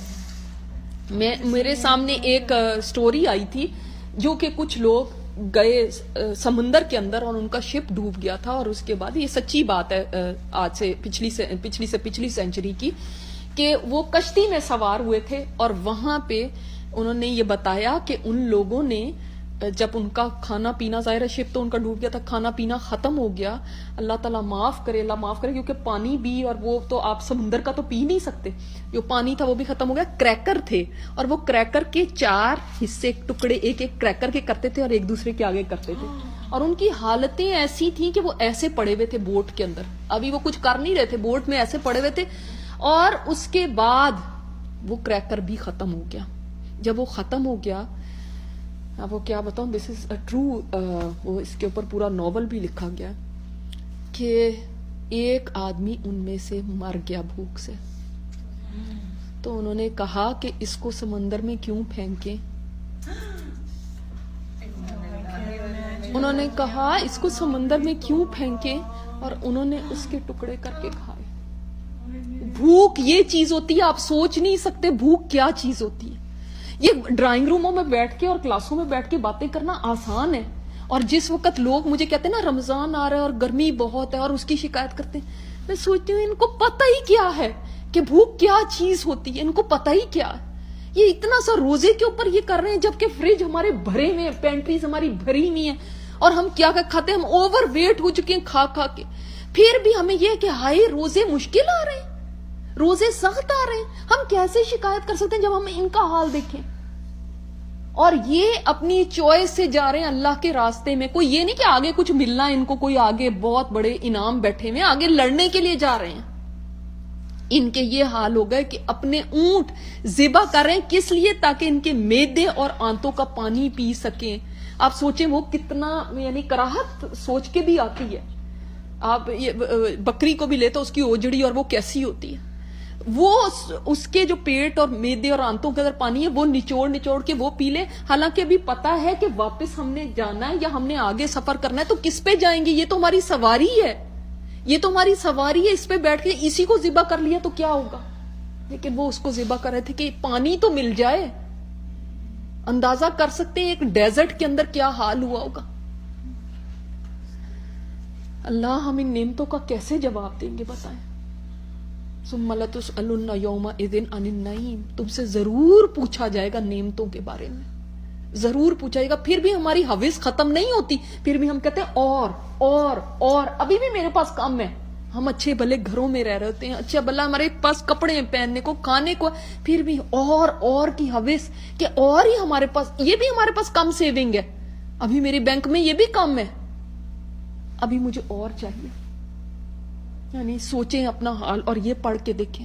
میرے سامنے ایک سٹوری آئی تھی جو کہ کچھ لوگ گئے سمندر کے اندر اور ان کا شپ ڈوب گیا تھا، اور اس کے بعد یہ سچی بات ہے آج سے پچھلی سینچری کی، کہ وہ کشتی میں سوار ہوئے تھے اور وہاں پہ انہوں نے یہ بتایا کہ ان لوگوں نے جب ان کا کھانا پینا، ظاہر شپ تو ان کا ڈوب گیا تھا، کھانا پینا ختم ہو گیا، اللہ تعالیٰ معاف کرے، اللہ معاف کرے، کیونکہ پانی بھی، اور وہ تو آپ سمندر کا تو پی نہیں سکتے، جو پانی تھا وہ بھی ختم ہو گیا، کریکر تھے، اور وہ کریکر کے 4 حصے ٹکڑے ایک کریکر کے کرتے تھے اور ایک دوسرے کے آگے کرتے تھے، اور ان کی حالتیں ایسی تھیں کہ وہ ایسے پڑے ہوئے تھے بوٹ کے اندر، ابھی وہ کچھ کر نہیں رہے تھے، بوٹ میں ایسے پڑے ہوئے تھے، اور اس کے بعد وہ کریکر بھی ختم ہو گیا۔ جب وہ ختم ہو گیا، اب وہ کیا بتاؤں، دس از اے ٹرو، وہ اس کے اوپر پورا ناول بھی لکھا گیا کہ ایک آدمی ان میں سے مر گیا بھوک سے، تو انہوں نے کہا کہ اس کو سمندر میں کیوں پھینکیں، انہوں نے کہا اس کو سمندر میں کیوں پھینکیں، اور انہوں نے اس کے ٹکڑے کر کے کھائے۔ بھوک یہ چیز ہوتی ہے، آپ سوچ نہیں سکتے بھوک کیا چیز ہوتی ہے۔ یہ ڈرائنگ روموں میں بیٹھ کے اور کلاسوں میں بیٹھ کے باتیں کرنا آسان ہے، اور جس وقت لوگ مجھے کہتے ہیں نا رمضان آ رہا ہے اور گرمی بہت ہے اور اس کی شکایت کرتے ہیں، میں سوچتی ہوں ان کو پتہ ہی کیا ہے کہ بھوک کیا چیز ہوتی ہے، ان کو پتہ ہی کیا ہے۔ یہ اتنا سا روزے کے اوپر یہ کر رہے ہیں، جبکہ فریج ہمارے بھرے ہوئے ہیں، پینٹریز ہماری بھری ہوئی ہیں، اور ہم کیا کھاتے ہیں، ہم اوور ویٹ ہو چکے ہیں کھا کھا کے، پھر بھی ہمیں یہ کہ ہائے روزے مشکل آ رہے ہیں، روزے سخت آ رہے ہیں، ہم کیسے شکایت کر سکتے ہیں جب ہم ان کا حال دیکھیں۔ اور یہ اپنی چوائس سے جا رہے ہیں اللہ کے راستے میں، کوئی یہ نہیں کہ آگے کچھ ملنا ہے ان کو، کوئی آگے بہت بڑے انعام بیٹھے ہوئے، آگے لڑنے کے لیے جا رہے ہیں۔ ان کے یہ حال ہو گئے کہ اپنے اونٹ ذبح کر رہے ہیں، کس لیے؟ تاکہ ان کے معدے اور آنتوں کا پانی پی سکیں۔ آپ سوچیں وہ کتنا، یعنی کراہت سوچ کے بھی آتی ہے۔ آپ یہ بکری کو بھی لے تو اس کی اوجڑی اور وہ کیسی ہوتی ہے، وہ اس کے جو پیٹ اور معدے اور آنتوں کے اندر پانی ہے وہ نچوڑ نچوڑ کے وہ پی لے، حالانکہ ابھی پتا ہے کہ واپس ہم نے جانا ہے یا ہم نے آگے سفر کرنا ہے، تو کس پہ جائیں گے؟ یہ تو ہماری سواری ہے، یہ تو ہماری سواری ہے، اس پہ بیٹھ کے اسی کو ذبح کر لیا تو کیا ہوگا؟ لیکن وہ اس کو ذبح کر رہے تھے کہ پانی تو مل جائے۔ اندازہ کر سکتے ہیں ایک ڈیزرٹ کے اندر کیا حال ہوا ہوگا۔ اللہ ہم ان نعمتوں کا کیسے جواب دیں گے بتائیں؟ ثم لتسألن یومئذ عن النعیم، تم سے ضرور پوچھا جائے گا نعمتوں کے بارے میں، ضرور پوچھا جائے گا۔ پھر بھی ہماری حوث ختم نہیں ہوتی، پھر بھی ہم کہتے ہیں اور ابھی بھی میرے پاس کم ہے۔ ہم اچھے بھلے گھروں میں رہ رہے ہوتے ہیں، اچھا بھلا ہمارے پاس کپڑے پہننے کو، کھانے کو، پھر بھی اور کی حوث کہ اور ہی ہمارے پاس، یہ بھی ہمارے پاس کم سیونگ ہے، ابھی میری بینک میں یہ بھی کم ہے، ابھی مجھے اور چاہیے۔ یعنی سوچیں اپنا حال اور یہ پڑھ کے دیکھیں۔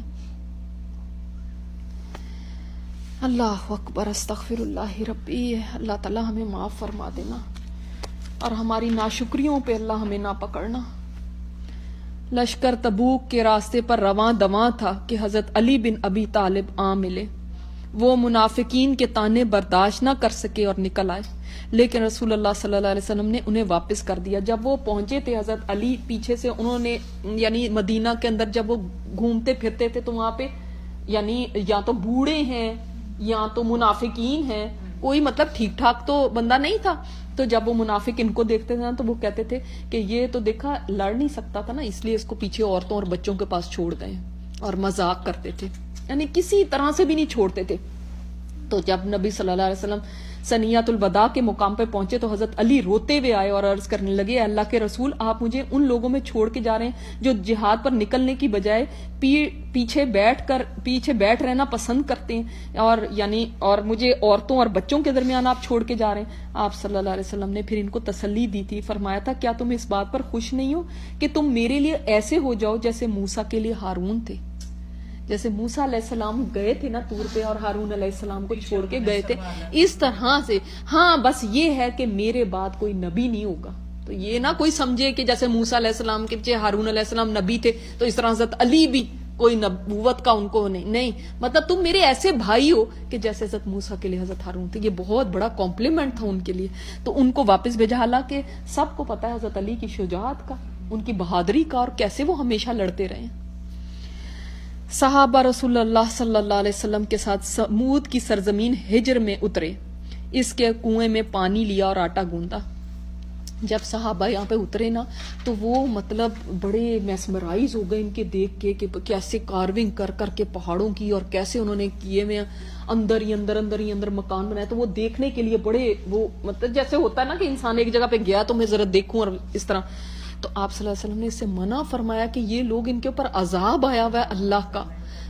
اللہ اکبر، استغفر اللہ ربی، اللہ تعالیٰ ہمیں معاف فرما دینا اور ہماری ناشکریوں پہ اللہ ہمیں نہ پکڑنا۔ لشکر تبوک کے راستے پر رواں دواں تھا کہ حضرت علی بن ابی طالب آ ملے۔ وہ منافقین کے طعنے برداشت نہ کر سکے اور نکل آئے، لیکن رسول اللہ صلی اللہ علیہ وسلم نے انہیں واپس کر دیا۔ جب وہ پہنچے تھے حضرت علی پیچھے سے، انہوں نے یعنی مدینہ کے اندر جب وہ گھومتے پھرتے تھے تو وہاں پہ یعنی یا تو بوڑھے ہیں یا تو منافقین ہیں، کوئی مطلب ٹھیک ٹھاک تو بندہ نہیں تھا۔ تو جب وہ منافق ان کو دیکھتے تھے تو وہ کہتے تھے کہ یہ تو دیکھا لڑ نہیں سکتا تھا نا، اس لیے اس کو پیچھے عورتوں اور بچوں کے پاس چھوڑ گئے، اور مذاق کرتے تھے، یعنی کسی طرح سے بھی نہیں چھوڑتے تھے۔ تو جب نبی صلی اللہ علیہ وسلم ثنیۃ الوداع کے مقام پہ پہنچے تو حضرت علی روتے ہوئے آئے اور عرض کرنے لگے، اللہ کے رسول، آپ مجھے ان لوگوں میں چھوڑ کے جا رہے ہیں جو جہاد پر نکلنے کی بجائے پیچھے بیٹھ رہنا پسند کرتے ہیں، اور مجھے عورتوں اور بچوں کے درمیان آپ چھوڑ کے جا رہے ہیں۔ آپ صلی اللہ علیہ وسلم نے پھر ان کو تسلی دی تھی، فرمایا تھا کیا تم اس بات پر خوش نہیں ہو کہ تم میرے لیے ایسے ہو جاؤ جیسے موسیٰ کے لیے ہارون تھے؟ جیسے موسیٰ علیہ السلام گئے تھے نا طور پہ اور ہارون علیہ السلام کو چھوڑ کے گئے تھے، اس طرح سے۔ ہاں بس یہ ہے کہ میرے بعد کوئی نبی نہیں ہوگا، تو یہ نہ کوئی سمجھے کہ جیسے موسیٰ علیہ السلام کے پیچھے ہارون علیہ السلام نبی تھے تو اس طرح حضرت علی بھی کوئی نبوت کا ان کو نہیں، مطلب تم میرے ایسے بھائی ہو کہ جیسے حضرت موسیٰ کے لیے حضرت ہارون تھے۔ یہ بہت بڑا کمپلیمنٹ تھا ان کے لیے، تو ان کو واپس بھیجا، حالانکہ سب کو پتا ہے حضرت علی کی شجاعت کا، ان کی بہادری کا، اور کیسے وہ ہمیشہ لڑتے رہے۔ صحابہ رسول اللہ صلی اللہ علیہ وسلم کے ساتھ سمود کی سرزمین ہجر میں اترے، اس کے کنویں میں پانی لیا اور آٹا گوندا۔ جب صحابہ یہاں پہ اترے نا تو وہ مطلب بڑے میسمرائز ہو گئے ان کے دیکھ کے کہ کیسے کارونگ کر کر کے پہاڑوں کی، اور کیسے انہوں نے کیے میں اندر ہی اندر مکان بنایا، تو وہ دیکھنے کے لیے بڑے وہ مطلب جیسے ہوتا ہے نا کہ انسان ایک جگہ پہ گیا تو میں ذرا دیکھوں اور اس طرح۔ تو آپ صلی اللہ علیہ وسلم نے اس سے منع فرمایا کہ یہ لوگ، ان کے اوپر عذاب آیا ہوا ہے اللہ کا،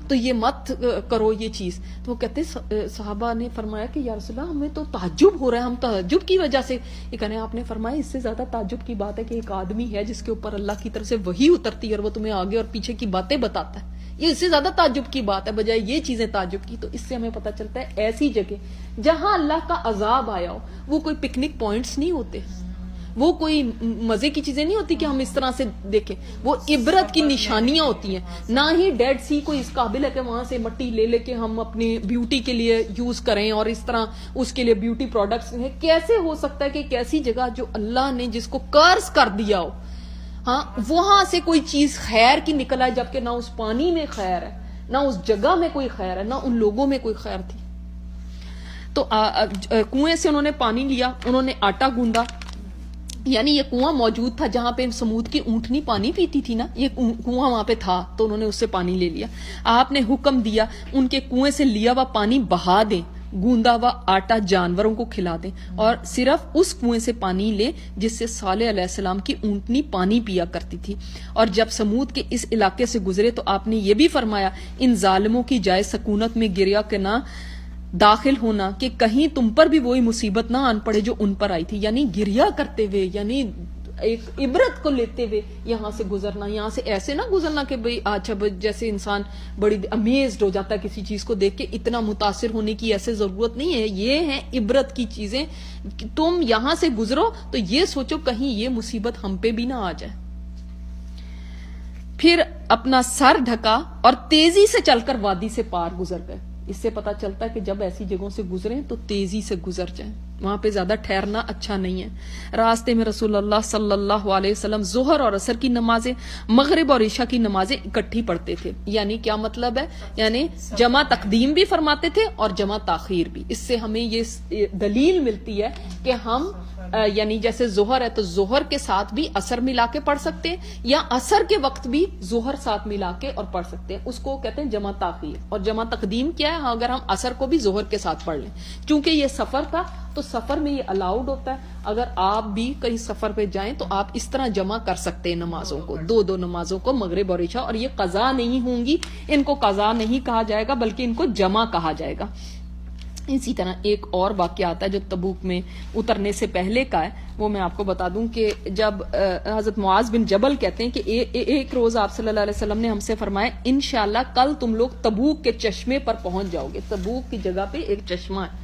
تو یہ مت کرو یہ چیز. تو وہ کہتے صحابہ نے فرمایا کہ یا رسول اللہ ہمیں تو تعجب ہو رہا ہے, ہم تعجب کی وجہ سے یہ کہنے. آپ نے فرمایا اس سے زیادہ تعجب کی بات ہے کہ ایک آدمی ہے جس کے اوپر اللہ کی طرف سے وحی اترتی ہے اور وہ تمہیں آگے اور پیچھے کی باتیں بتاتا ہے. یہ اس سے زیادہ تعجب کی بات ہے بجائے یہ چیزیں تعجب کی. تو اس سے ہمیں پتہ چلتا ہے ایسی جگہ جہاں اللہ کا عذاب آیا ہو وہ کوئی پکنک پوائنٹس نہیں ہوتے, وہ کوئی مزے کی چیزیں نہیں ہوتی کہ ہم اس طرح سے دیکھیں, وہ عبرت کی نشانیاں ہوتی ہیں. نہ ہی ڈیڈ سی کوئی اس قابل ہے کہ وہاں سے مٹی لے کے ہم اپنی بیوٹی کے لیے یوز کریں اور اس طرح اس کے لیے بیوٹی پروڈکٹس ہیں. کیسے ہو سکتا ہے کہ ایک ایسی جگہ جو اللہ نے جس کو قرض کر دیا ہو, ہاں وہاں سے کوئی چیز خیر کی نکل آئے, جبکہ نہ اس پانی میں خیر ہے, نہ اس جگہ میں کوئی خیر ہے, نہ ان لوگوں میں کوئی خیر تھی. تو کنویں سے انہوں نے پانی لیا, انہوں نے آٹا گوندا. یعنی یہ کنواں موجود تھا جہاں پہ سمود کی اونٹنی پانی پیتی تھی نا, یہ کنواں وہاں پہ تھا تو انہوں نے اس سے پانی لے لیا. آپ نے حکم دیا ان کے کنویں سے لیا ہوا پانی بہا دیں, گوندا ہوا آٹا جانوروں کو کھلا دیں, اور صرف اس کنویں سے پانی لیں جس سے صالح علیہ السلام کی اونٹنی پانی پیا کرتی تھی. اور جب سمود کے اس علاقے سے گزرے تو آپ نے یہ بھی فرمایا ان ظالموں کی جائے سکونت میں گریا کہ نہ داخل ہونا کہ کہیں تم پر بھی وہی مصیبت نہ آن پڑے جو ان پر آئی تھی. یعنی گریا کرتے ہوئے, یعنی ایک عبرت کو لیتے ہوئے یہاں سے گزرنا. یہاں سے ایسے نہ گزرنا کہ بھئی اچھا جیسے انسان بڑی امیزڈ ہو جاتا ہے کسی چیز کو دیکھ کے, اتنا متاثر ہونے کی ایسے ضرورت نہیں ہے. یہ ہیں عبرت کی چیزیں. تم یہاں سے گزرو تو یہ سوچو کہیں یہ مصیبت ہم پہ بھی نہ آ جائے. پھر اپنا سر ڈھکا اور تیزی سے چل کر وادی سے پار گزر گئے. اس سے پتا چلتا ہے کہ جب ایسی جگہوں سے گزریں تو تیزی سے گزر جائیں, وہاں پہ زیادہ ٹھہرنا اچھا نہیں ہے. راستے میں رسول اللہ صلی اللہ علیہ وسلم ظہر اور عصر کی نمازیں, مغرب اور عشاء کی نمازیں اکٹھی پڑھتے تھے. یعنی کیا مطلب ہے, یعنی جمع تقدیم بھی فرماتے تھے اور جمع تاخیر بھی. اس سے ہمیں یہ دلیل ملتی ہے کہ ہم یعنی جیسے ظہر ہے تو ظہر کے ساتھ بھی عصر ملا کے پڑھ سکتے ہیں, یا عصر کے وقت بھی ظہر ساتھ ملا کے اور پڑھ سکتے ہیں. اس کو کہتے ہیں جمع تاخیر. اور جمع تقدیم کیا ہے, اگر ہم عصر کو بھی ظہر کے ساتھ پڑھ لیں. چونکہ یہ سفر تھا تو سفر میں یہ الاؤڈ ہوتا ہے. اگر آپ بھی کہیں سفر پہ جائیں تو آپ اس طرح جمع کر سکتے ہیں نمازوں کو, دو نمازوں کو, مغرب اور عشاء. اور یہ قضا نہیں ہوں گی, ان کو قضا نہیں کہا جائے گا بلکہ ان کو جمع کہا جائے گا. اسی طرح ایک اور واقعہ آتا ہے جو تبوک میں اترنے سے پہلے کا ہے, وہ میں آپ کو بتا دوں کہ جب حضرت معاذ بن جبل کہتے ہیں کہ ایک روز آپ صلی اللہ علیہ وسلم نے ہم سے فرمایا انشاءاللہ کل تم لوگ تبوک کے چشمے پر پہنچ جاؤ گے. تبوک کی جگہ پہ ایک چشمہ ہے,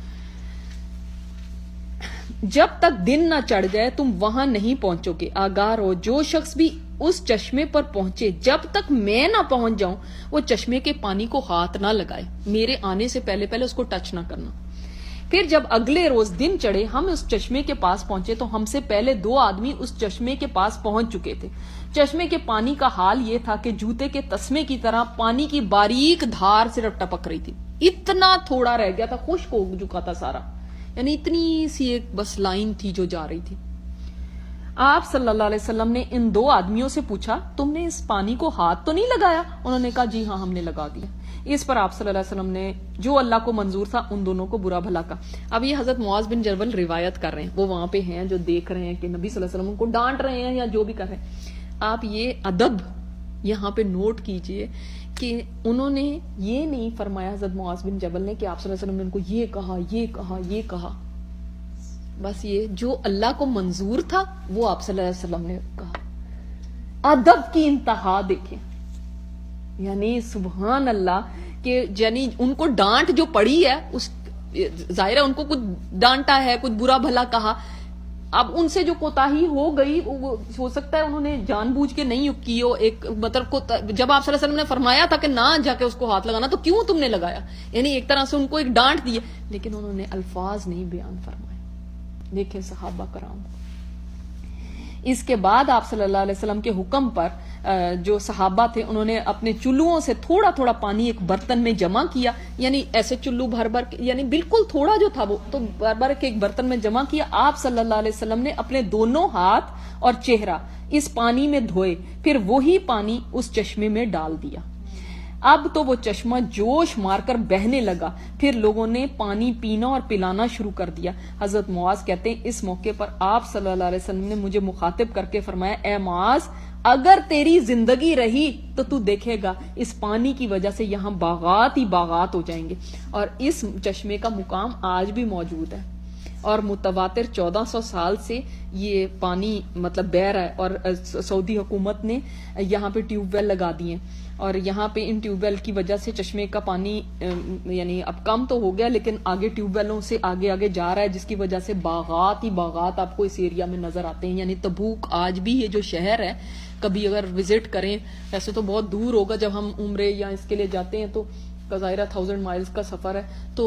جب تک دن نہ چڑھ جائے تم وہاں نہیں پہنچو گے. آگاہ رہو جو شخص بھی اس چشمے پر پہنچے جب تک میں نہ پہنچ جاؤں وہ چشمے کے پانی کو ہاتھ نہ لگائے, میرے آنے سے پہلے اس کو ٹچ نہ کرنا. پھر جب اگلے روز دن چڑھے ہم اس چشمے کے پاس پہنچے تو ہم سے پہلے 2 آدمی اس چشمے کے پاس پہنچ چکے تھے. چشمے کے پانی کا حال یہ تھا کہ جوتے کے تسمے کی طرح پانی کی باریک دھار صرف ٹپک رہی تھی. اتنا تھوڑا رہ گیا تھا, خشک ہو چکا تھا سارا, یعنی اتنی سی ایک بس لائن تھی جو جا رہی تھی. آپ صلی اللہ علیہ وسلم نے ان 2 آدمیوں سے پوچھا تم نے اس پانی کو ہاتھ تو نہیں لگایا؟ انہوں نے کہا جی ہاں ہم نے لگا دیا. اس پر آپ صلی اللہ علیہ وسلم نے جو اللہ کو منظور تھا ان دونوں کو برا بھلا کہا. اب یہ حضرت معاذ بن جبل روایت کر رہے ہیں, وہ وہاں پہ ہیں جو دیکھ رہے ہیں کہ نبی صلی اللہ علیہ وسلم کو ڈانٹ رہے ہیں یا جو بھی کر رہے ہیں. آپ یہ ادب یہاں پہ نوٹ کیجئے کہ انہوں نے یہ نہیں فرمایا حضرت معاذ بن جبل نے کہ آپ صلی اللہ علیہ وسلم نے ان کو یہ کہا. بس یہ جو اللہ کو منظور تھا وہ آپ صلی اللہ علیہ وسلم نے کہا. ادب کی انتہا دیکھیں, یعنی سبحان اللہ کہ یعنی ان کو ڈانٹ جو پڑی ہے اس ظاہر ہے ان کو کچھ ڈانٹا ہے, کچھ برا بھلا کہا. اب ان سے جو کوتاہی ہو گئی وہ ہو سکتا ہے انہوں نے جان بوجھ کے نہیں کی ہو. ایک مطلب جب آپ صلی اللہ علیہ وسلم نے فرمایا تھا کہ نہ جا کے اس کو ہاتھ لگانا تو کیوں تم نے لگایا, یعنی ایک طرح سے ان کو ایک ڈانٹ دی ہے, لیکن انہوں نے الفاظ نہیں بیان فرمائے. دیکھیں صحابہ کرام. اس کے بعد آپ صلی اللہ علیہ وسلم کے حکم پر جو صحابہ تھے انہوں نے اپنے چلوؤں سے تھوڑا تھوڑا پانی ایک برتن میں جمع کیا, یعنی ایسے چلو بھر یعنی بالکل تھوڑا جو تھا وہ تو بھر کے ایک برتن میں جمع کیا. آپ صلی اللہ علیہ وسلم نے اپنے دونوں ہاتھ اور چہرہ اس پانی میں دھوئے, پھر وہی پانی اس چشمے میں ڈال دیا. اب تو وہ چشمہ جوش مار کر بہنے لگا. پھر لوگوں نے پانی پینا اور پلانا شروع کر دیا. حضرت معاذ کہتے ہیں اس موقع پر آپ صلی اللہ علیہ وسلم نے مجھے مخاطب کر کے فرمایا اے معاذ اگر تیری زندگی رہی تو دیکھے گا اس پانی کی وجہ سے یہاں باغات ہی باغات ہو جائیں گے. اور اس چشمے کا مقام آج بھی موجود ہے اور متواتر 1400 سال سے یہ پانی مطلب بہ رہا ہے. اور سعودی حکومت نے یہاں پہ ٹیوب ویل لگا دیے اور یہاں پہ ان ٹیوب ویل کی وجہ سے چشمے کا پانی یعنی اب کم تو ہو گیا لیکن آگے ٹیوب ویلوں سے آگے جا رہا ہے جس کی وجہ سے باغات ہی باغات آپ کو اس ایریا میں نظر آتے ہیں. یعنی تبوک آج بھی یہ جو شہر ہے کبھی اگر وزٹ کریں, ویسے تو بہت دور ہوگا جب ہم عمرے یا اس کے لیے جاتے ہیں تو ظاہرہ 1000 مائلز کا سفر ہے تو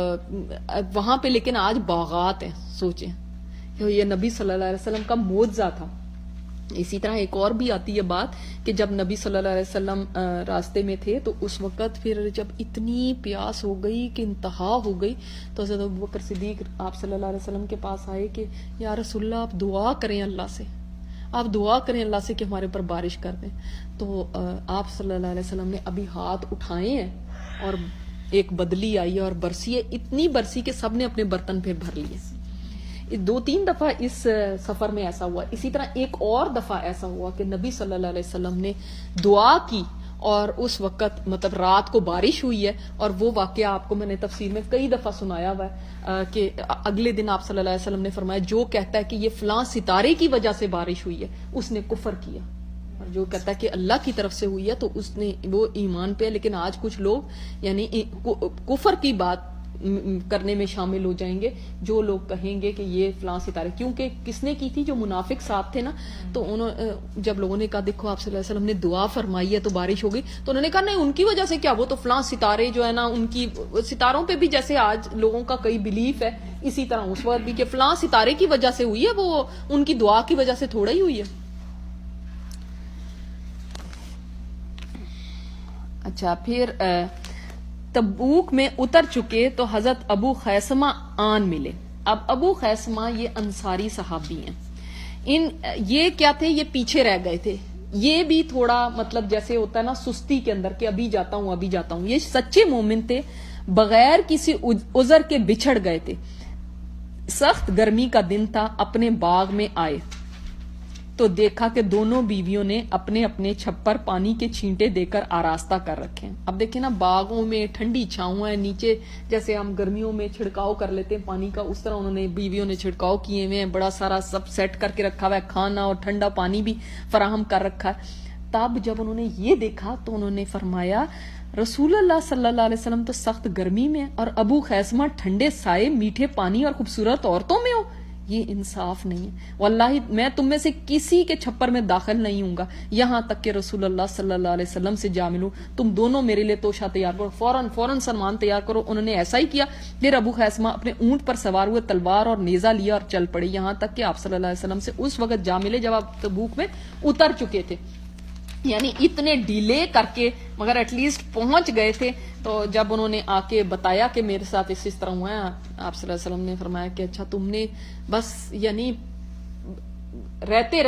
وہاں پہ لیکن آج باغات ہیں. سوچیں یہ نبی صلی اللہ علیہ وسلم کا معجزہ تھا. اسی طرح ایک اور بھی آتی ہے بات کہ جب نبی صلی اللہ علیہ وسلم راستے میں تھے تو اس وقت پھر جب اتنی پیاس ہو گئی کہ انتہا ہو گئی تو حضرت ابوبکر صدیق آپ صلی اللہ علیہ وسلم کے پاس آئے کہ یا رسول اللہ آپ دعا کریں اللہ سے, آپ دعا کریں اللہ سے کہ ہمارے پر بارش کر دیں. تو آپ صلی اللہ علیہ وسلم نے ابھی ہاتھ اٹھائے ہیں اور ایک بدلی آئی اور برسی ہے, اتنی برسی کہ سب نے اپنے برتن پھر بھر لیے. 2-3 دفعہ اس سفر میں ایسا ہوا. اسی طرح ایک اور دفعہ ایسا ہوا کہ نبی صلی اللہ علیہ وسلم نے دعا کی اور اس وقت مطلب رات کو بارش ہوئی ہے اور وہ واقعہ آپ کو میں نے تفسیر میں کئی دفعہ سنایا ہوا ہے کہ اگلے دن آپ صلی اللہ علیہ وسلم نے فرمایا جو کہتا ہے کہ یہ فلاں ستارے کی وجہ سے بارش ہوئی ہے اس نے کفر کیا, اور جو کہتا ہے کہ اللہ کی طرف سے ہوئی ہے تو اس نے وہ ایمان پہ ہے. لیکن آج کچھ لوگ یعنی کفر کی بات کرنے میں شامل ہو جائیں گے جو لوگ کہیں گے کہ یہ فلاں ستارے, کیونکہ کس نے کی تھی جو منافق ساتھ تھے نا, تو جب لوگوں نے کہا دیکھو آپ صلی اللہ علیہ وسلم نے دعا فرمائی ہے تو بارش ہو گئی, تو انہوں نے کہا نہیں ان کی وجہ سے کیا, وہ تو فلاں ستارے جو ہے نا ان کی ستاروں پہ بھی جیسے آج لوگوں کا کئی بلیف ہے اسی طرح اس وقت بھی کہ فلاں ستارے کی وجہ سے ہوئی ہے, وہ ان کی دعا کی وجہ سے تھوڑا ہی ہوئی ہے. اچھا پھر تبوک میں اتر چکے تو حضرت ابو خیثمہ آن ملے. اب ابو خیثمہ یہ انصاری صحابی ہیں. یہ کیا تھے, یہ پیچھے رہ گئے تھے. یہ بھی تھوڑا مطلب جیسے ہوتا ہے نا سستی کے اندر کہ ابھی جاتا ہوں. یہ سچے مومن تھے, بغیر کسی عذر کے بچھڑ گئے تھے. سخت گرمی کا دن تھا. اپنے باغ میں آئے تو دیکھا کہ دونوں بیویوں نے اپنے اپنے چھپر پانی کے چھینٹے دے کر آراستہ کر رکھے ہیں. اب دیکھیں نا باغوں میں ٹھنڈی چھاؤں ہے, نیچے جیسے ہم گرمیوں میں چھڑکاؤ کر لیتے ہیں پانی کا, اس طرح انہوں نے بیویوں نے چھڑکاؤ کیے ہوئے ہیں, بڑا سارا سب سیٹ کر کے رکھا ہوا ہے, کھانا اور ٹھنڈا پانی بھی فراہم کر رکھا ہے. تب جب انہوں نے یہ دیکھا تو انہوں نے فرمایا رسول اللہ صلی اللہ علیہ وسلم تو سخت گرمی میں اور ابو خیثمہ ٹھنڈے سائے میٹھے پانی اور خوبصورت عورتوں میں ہو, یہ انصاف نہیں ہے. واللہ میں تم میں سے کسی کے چھپر میں داخل نہیں ہوں گا یہاں تک کہ رسول اللہ صلی اللہ علیہ وسلم سے جا ملوں. تم دونوں میرے لیے توشہ تیار کرو, فوراً سامان تیار کرو. انہوں نے ایسا ہی کیا. پھر ابو خیثمہ اپنے اونٹ پر سوار ہوئے, تلوار اور نیزہ لیا اور چل پڑے یہاں تک کہ آپ صلی اللہ علیہ وسلم سے اس وقت جا ملے جب آپ تبوک میں اتر چکے تھے. یعنی اتنے ڈیلے کر کے مگر ایٹ لیسٹ پہنچ گئے تھے. تو جب انہوں نے آ کے بتایا کہ میرے ساتھ اس طرح ہوا ہے, آپ صلی اللہ علیہ وسلم نے فرمایا کہ اچھا تم نے بس یعنی رہتے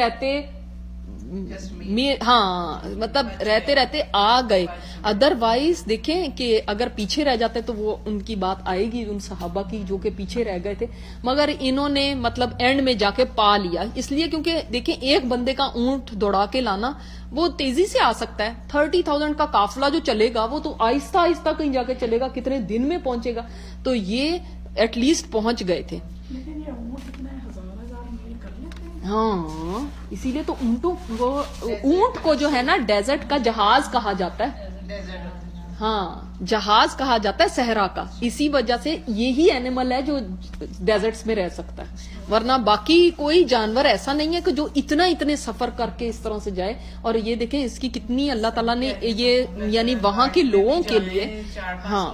مطلب رہتے آ گئے. ادروائز دیکھیں کہ اگر پیچھے رہ جاتے تو وہ ان کی بات آئے گی ان صحابہ کی جو کہ پیچھے رہ گئے تھے, مگر انہوں نے مطلب اینڈ میں جا کے پا لیا. اس لیے کیونکہ دیکھیں ایک بندے کا اونٹ دوڑا کے لانا وہ تیزی سے آ سکتا ہے, 30,000 کا قافلہ جو چلے گا وہ تو آہستہ آہستہ کہیں جا کے چلے گا, کتنے دن میں پہنچے گا. تو یہ ایٹ لیسٹ پہنچ گئے تھے. لیکن یہ اونٹ اتنے ہزار میل کر لیتے ہیں. ہاں اسی لیے تو اونٹ کو جو ہے نا ڈیزرٹ کا جہاز کہا جاتا ہے. ہاں جہاز کہا جاتا ہے صحرا کا, اسی وجہ سے یہی اینیمل ہے جو ڈیزرٹس میں رہ سکتا ہے, ورنہ باقی کوئی جانور ایسا نہیں ہے کہ جو اتنے سفر کر کے اس طرح سے جائے. اور یہ دیکھیں اس کی کتنی اللہ تعالیٰ نے یہ یعنی وہاں کے لوگوں کے لیے ہاں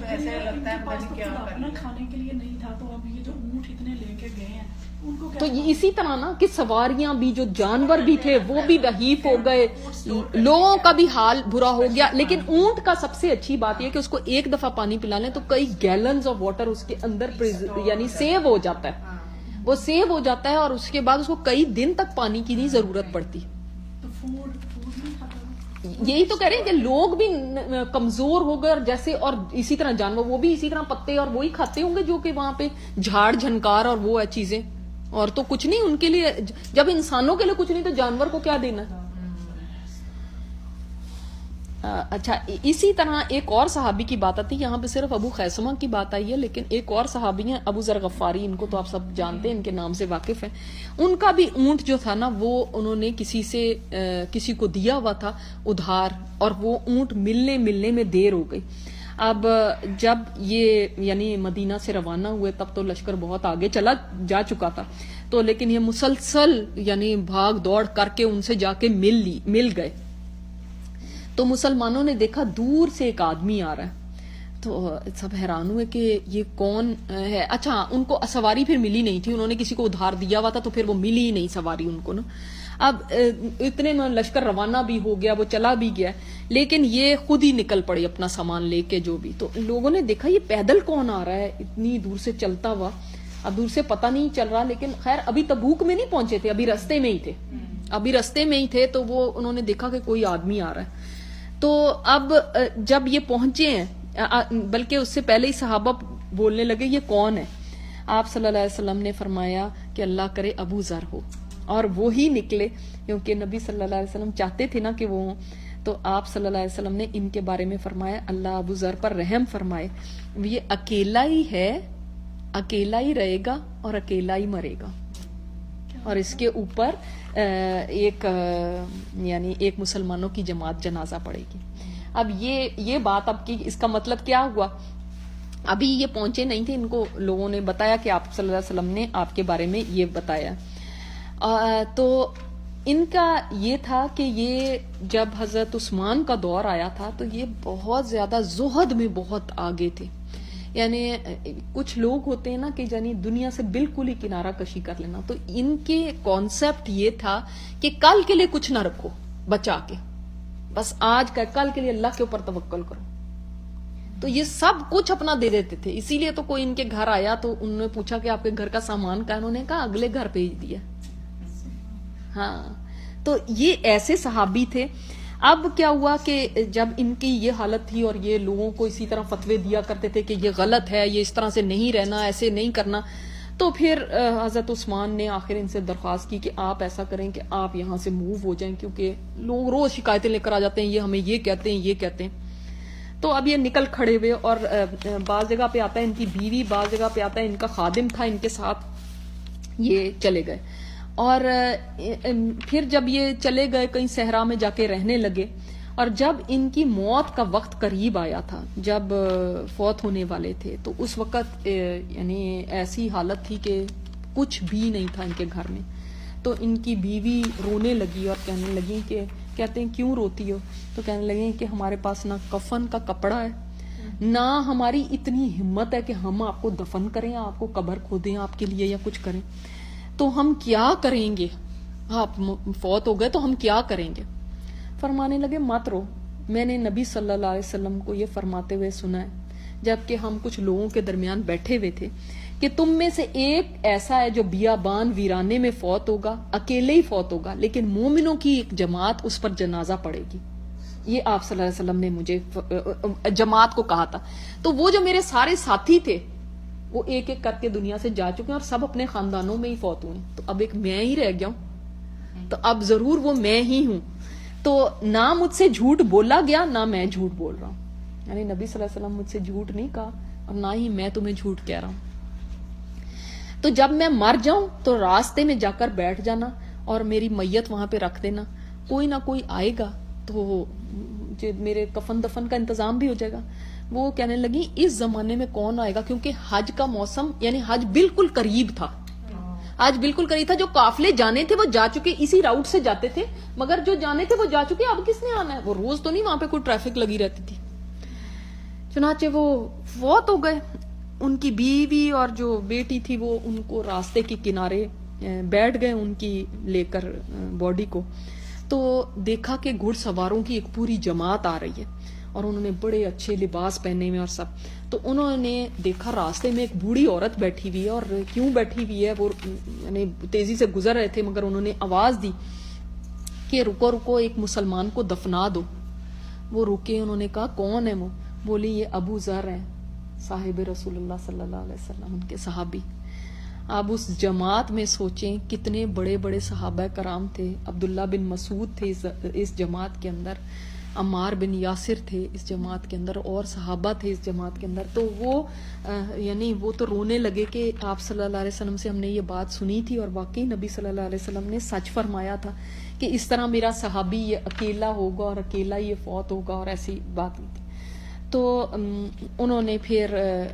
اپنا کھانے کے لیے نہیں تھا, تو اب یہ جو اونٹ اتنے لے کے گئے ہیں تو اسی طرح نا کہ سواریاں بھی جو جانور بھی تھے وہ بھی وحیف ہو گئے, لوگوں کا بھی حال برا ہو گیا. لیکن اونٹ کا سب سے اچھی بات یہ کہ اس کو ایک دفعہ پانی پلا لیں تو کئی گیلنز آف واٹر اس کے اندر یعنی سیو ہو جاتا ہے, وہ سیو ہو جاتا ہے اور اس کے بعد اس کو کئی دن تک پانی کی نہیں ضرورت پڑتی. یہی تو کہہ رہے ہیں کہ لوگ بھی کمزور ہو گئے، اور جیسے اور اسی طرح جانور وہ بھی اسی طرح پتے اور وہی کھاتے ہوں گے جو کہ وہاں پہ جھاڑ جھنکار اور وہ ہے چیزیں، اور تو کچھ نہیں ان کے لیے. جب انسانوں کے لیے کچھ نہیں تو جانور کو کیا دینا ہے. اچھا اسی طرح ایک اور صحابی کی بات آتی ہے، یہاں پہ صرف ابو خیثمہ کی بات آئی ہے، لیکن ایک اور صحابی ہیں ابو ذر غفاری، ان کو تو آپ سب جانتے ہیں، ان کے نام سے واقف ہیں. ان کا بھی اونٹ جو تھا نا وہ انہوں نے کسی کو دیا ہوا تھا ادھار، اور وہ اونٹ ملنے میں دیر ہو گئی. اب جب یہ یعنی مدینہ سے روانہ ہوئے تب تو لشکر بہت آگے چلا جا چکا تھا، تو لیکن یہ مسلسل یعنی بھاگ دوڑ کر کے ان سے جا کے مل گئے. تو مسلمانوں نے دیکھا دور سے ایک آدمی آ رہا ہے، تو سب حیران ہوئے کہ یہ کون ہے. اچھا ان کو سواری پھر ملی نہیں تھی، انہوں نے کسی کو ادھار دیا ہوا تھا تو پھر وہ ملی ہی نہیں سواری ان کو نا. اب اتنے میں لشکر روانہ بھی ہو گیا، وہ چلا بھی گیا، لیکن یہ خود ہی نکل پڑی اپنا سامان لے کے جو بھی. تو لوگوں نے دیکھا یہ پیدل کون آ رہا ہے اتنی دور سے چلتا ہوا. اب دور سے پتہ نہیں چل رہا، لیکن خیر ابھی تبوک میں نہیں پہنچے تھے، ابھی رستے میں ہی تھے. تو وہ انہوں نے دیکھا کہ کوئی آدمی آ رہا ہے. تو اب جب یہ پہنچے ہیں، بلکہ اس سے پہلے ہی صحابہ بولنے لگے یہ کون ہے. آپ صلی اللہ علیہ وسلم نے فرمایا کہ اللہ کرے ابو ذر ہو، اور وہی نکلے، کیونکہ نبی صلی اللہ علیہ وسلم چاہتے تھے نا کہ وہ. تو آپ صلی اللہ علیہ وسلم نے ان کے بارے میں فرمایا اللہ ابو ذر پر رحم فرمائے، یہ اکیلا ہی ہے، اکیلا ہی رہے گا اور اکیلا ہی مرے گا، اور اس کے اوپر ایک مسلمانوں کی جماعت جنازہ پڑے گی. اب یہ بات اب کی اس کا مطلب کیا ہوا؟ ابھی یہ پہنچے نہیں تھے، ان کو لوگوں نے بتایا کہ آپ صلی اللہ علیہ وسلم نے آپ کے بارے میں یہ بتایا. تو ان کا یہ تھا کہ یہ جب حضرت عثمان کا دور آیا تھا تو یہ بہت زیادہ زہد میں بہت آگے تھے. یعنی کچھ لوگ ہوتے ہیں نا کہ یعنی دنیا سے بالکل ہی کنارہ کشی کر لینا، تو ان کے کانسیپٹ یہ تھا کہ کل کے لیے کچھ نہ رکھو بچا کے، بس آج کا کل کے لیے اللہ کے اوپر توکل کرو. تو یہ سب کچھ اپنا دے دیتے تھے. اسی لیے تو کوئی ان کے گھر آیا تو انہوں نے پوچھا کہ آپ کے گھر کا سامان کا، انہوں نے کہا اگلے گھر بھیج دیا. ہاں تو یہ ایسے صحابی تھے. اب کیا ہوا کہ جب ان کی یہ حالت تھی اور یہ لوگوں کو اسی طرح فتوے دیا کرتے تھے کہ یہ غلط ہے، یہ اس طرح سے نہیں رہنا، ایسے نہیں کرنا، تو پھر حضرت عثمان نے آخر ان سے درخواست کی کہ آپ ایسا کریں کہ آپ یہاں سے موو ہو جائیں، کیونکہ لوگ روز شکایتیں لے کر آ جاتے ہیں، یہ ہمیں یہ کہتے ہیں یہ کہتے ہیں. تو اب یہ نکل کھڑے ہوئے، اور بعض جگہ پہ آتا ہے ان کی بیوی، بعض جگہ پہ آتا ہے ان کا خادم تھا ان کے ساتھ، یہ چلے گئے. اور پھر جب یہ چلے گئے کہیں صحرا میں جا کے رہنے لگے، اور جب ان کی موت کا وقت قریب آیا تھا، جب فوت ہونے والے تھے، تو اس وقت یعنی ایسی حالت تھی کہ کچھ بھی نہیں تھا ان کے گھر میں. تو ان کی بیوی رونے لگی اور کہنے لگی کہ کہتے ہیں کیوں روتی ہو؟ تو کہنے لگے کہ ہمارے پاس نہ کفن کا کپڑا ہے، نہ ہماری اتنی ہمت ہے کہ ہم آپ کو دفن کریں، آپ کو قبر کھودیں آپ کے لیے یا کچھ کریں، تو ہم کیا کریں گے؟ آپ فوت ہو گئے تو ہم کیا کریں گے؟ فرمانے لگے مت رو، میں نے نبی صلی اللہ علیہ وسلم کو یہ فرماتے ہوئے سنا ہے جبکہ ہم کچھ لوگوں کے درمیان بیٹھے ہوئے تھے کہ تم میں سے ایک ایسا ہے جو بیابان ویرانے میں فوت ہوگا، اکیلے ہی فوت ہوگا، لیکن مومنوں کی ایک جماعت اس پر جنازہ پڑے گی. یہ آپ صلی اللہ علیہ وسلم نے مجھے جماعت کو کہا تھا. تو وہ جو میرے سارے ساتھی تھے وہ ایک ایک کر کے دنیا سے جا چکے ہیں اور سب اپنے خاندانوں میں ہی فوت ہوئے، تو اب ایک میں ہی رہ گیا ہوں، تو اب ضرور وہ میں ہی ہوں. تو نہ مجھ سے جھوٹ بولا گیا نہ میں جھوٹ بول رہا ہوں، یعنی نبی صلی اللہ علیہ وسلم مجھ سے جھوٹ نہیں کہا اور نہ ہی میں تمہیں جھوٹ کہہ رہا ہوں. تو جب میں مر جاؤں تو راستے میں جا کر بیٹھ جانا اور میری میت وہاں پہ رکھ دینا، کوئی نہ کوئی آئے گا تو میرے کفن دفن کا انتظام بھی ہو جائے گا. وہ کہنے لگی اس زمانے میں کون آئے گا، کیونکہ حج کا موسم یعنی حج بالکل قریب تھا، آج بالکل قریب تھا. جو قافلے جانے تھے وہ جا چکے، اسی راؤٹ سے جاتے تھے، مگر جو جانے تھے وہ جا چکے، اب کس نے آنا ہے؟ وہ روز تو نہیں وہاں پہ کوئی ٹریفک لگی رہتی تھی. چنانچہ وہ فوت ہو گئے. ان کی بیوی اور جو بیٹی تھی وہ ان کو راستے کے کنارے بیٹھ گئے ان کی لے کر باڈی کو. تو دیکھا کہ گھڑ سواروں کی ایک پوری جماعت آ رہی ہے اور انہوں نے بڑے اچھے لباس پہنے ہوئے اور سب. تو انہوں نے دیکھا راستے میں ایک بوڑھی عورت بیٹھی ہوئی ہے، اور کیوں بیٹھی ہوئی ہے وہ یعنی تیزی سے گزر رہے تھے، مگر انہوں نے آواز دی کہ رکو رکو ایک مسلمان کو دفنا دو. وہ رکے, انہوں نے کہا کون ہے وہ؟ بولی یہ ابو ذر ہیں, صاحب رسول اللہ صلی اللہ علیہ وسلم, ان کے صحابی. آپ اس جماعت میں سوچیں کتنے بڑے بڑے صحابہ کرام تھے. عبداللہ بن مسعود تھے اس جماعت کے اندر, عمار بن یاسر تھے اس جماعت کے اندر, اور صحابہ تھے اس جماعت کے اندر. تو وہ یعنی وہ تو رونے لگے کہ آپ صلی اللہ علیہ وسلم سے ہم نے یہ بات سنی تھی, اور واقعی نبی صلی اللہ علیہ وسلم نے سچ فرمایا تھا کہ اس طرح میرا صحابی یہ اکیلا ہوگا اور اکیلا یہ فوت ہوگا, اور ایسی بات نہیں تھی. تو انہوں نے پھر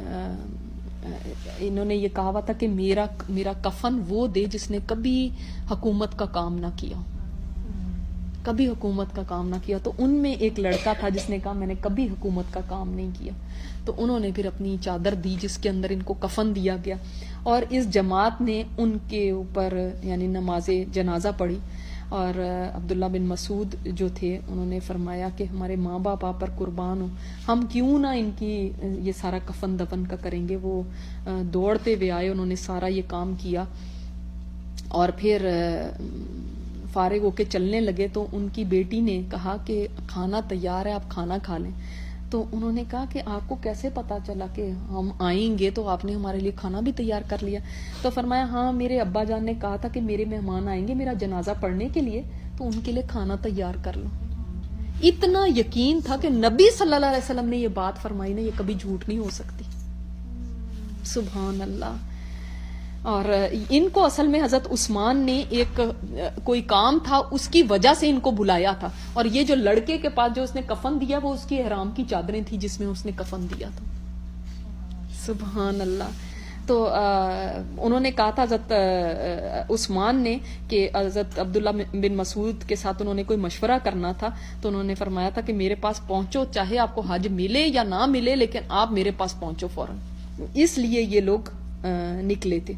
انہوں نے یہ کہا ہوا تھا کہ میرا کفن وہ دے جس نے کبھی حکومت کا کام نہ کیا, کبھی حکومت کا کام نہ کیا. تو ان میں ایک لڑکا تھا جس نے کہا میں نے کبھی حکومت کا کام نہیں کیا. تو انہوں نے پھر اپنی چادر دی جس کے اندر ان کو کفن دیا گیا, اور اس جماعت نے ان کے اوپر یعنی نماز جنازہ پڑھی. اور عبداللہ بن مسعود جو تھے انہوں نے فرمایا کہ ہمارے ماں باپ آپ پر قربان ہو, ہم کیوں نہ ان کی یہ سارا کفن دفن کا کریں گے. وہ دوڑتے ہوئے آئے, انہوں نے سارا یہ کام کیا, اور پھر فارغ ہو کے چلنے لگے. تو ان کی بیٹی نے کہا کہ کھانا تیار ہے, آپ کھانا کھا لیں. تو انہوں نے کہا کہ آپ کو کیسے پتا چلا کہ ہم آئیں گے, تو آپ نے ہمارے لیے کھانا بھی تیار کر لیا؟ تو فرمایا ہاں میرے ابا جان نے کہا تھا کہ میرے مہمان آئیں گے میرا جنازہ پڑھنے کے لیے, تو ان کے لیے کھانا تیار کر لو. اتنا یقین تھا کہ نبی صلی اللہ علیہ وسلم نے یہ بات فرمائی نا, یہ کبھی جھوٹ نہیں ہو سکتی. سبحان اللہ. اور ان کو اصل میں حضرت عثمان نے ایک کوئی کام تھا اس کی وجہ سے ان کو بلایا تھا, اور یہ جو لڑکے کے پاس جو اس نے کفن دیا وہ اس کی احرام کی چادریں تھیں جس میں اس نے کفن دیا تھا. سبحان اللہ. تو انہوں نے کہا تھا حضرت عثمان نے کہ حضرت عبداللہ بن مسعود کے ساتھ انہوں نے کوئی مشورہ کرنا تھا, تو انہوں نے فرمایا تھا کہ میرے پاس پہنچو, چاہے آپ کو حج ملے یا نہ ملے لیکن آپ میرے پاس پہنچو فوراً. اس لیے یہ لوگ نکلے تھے.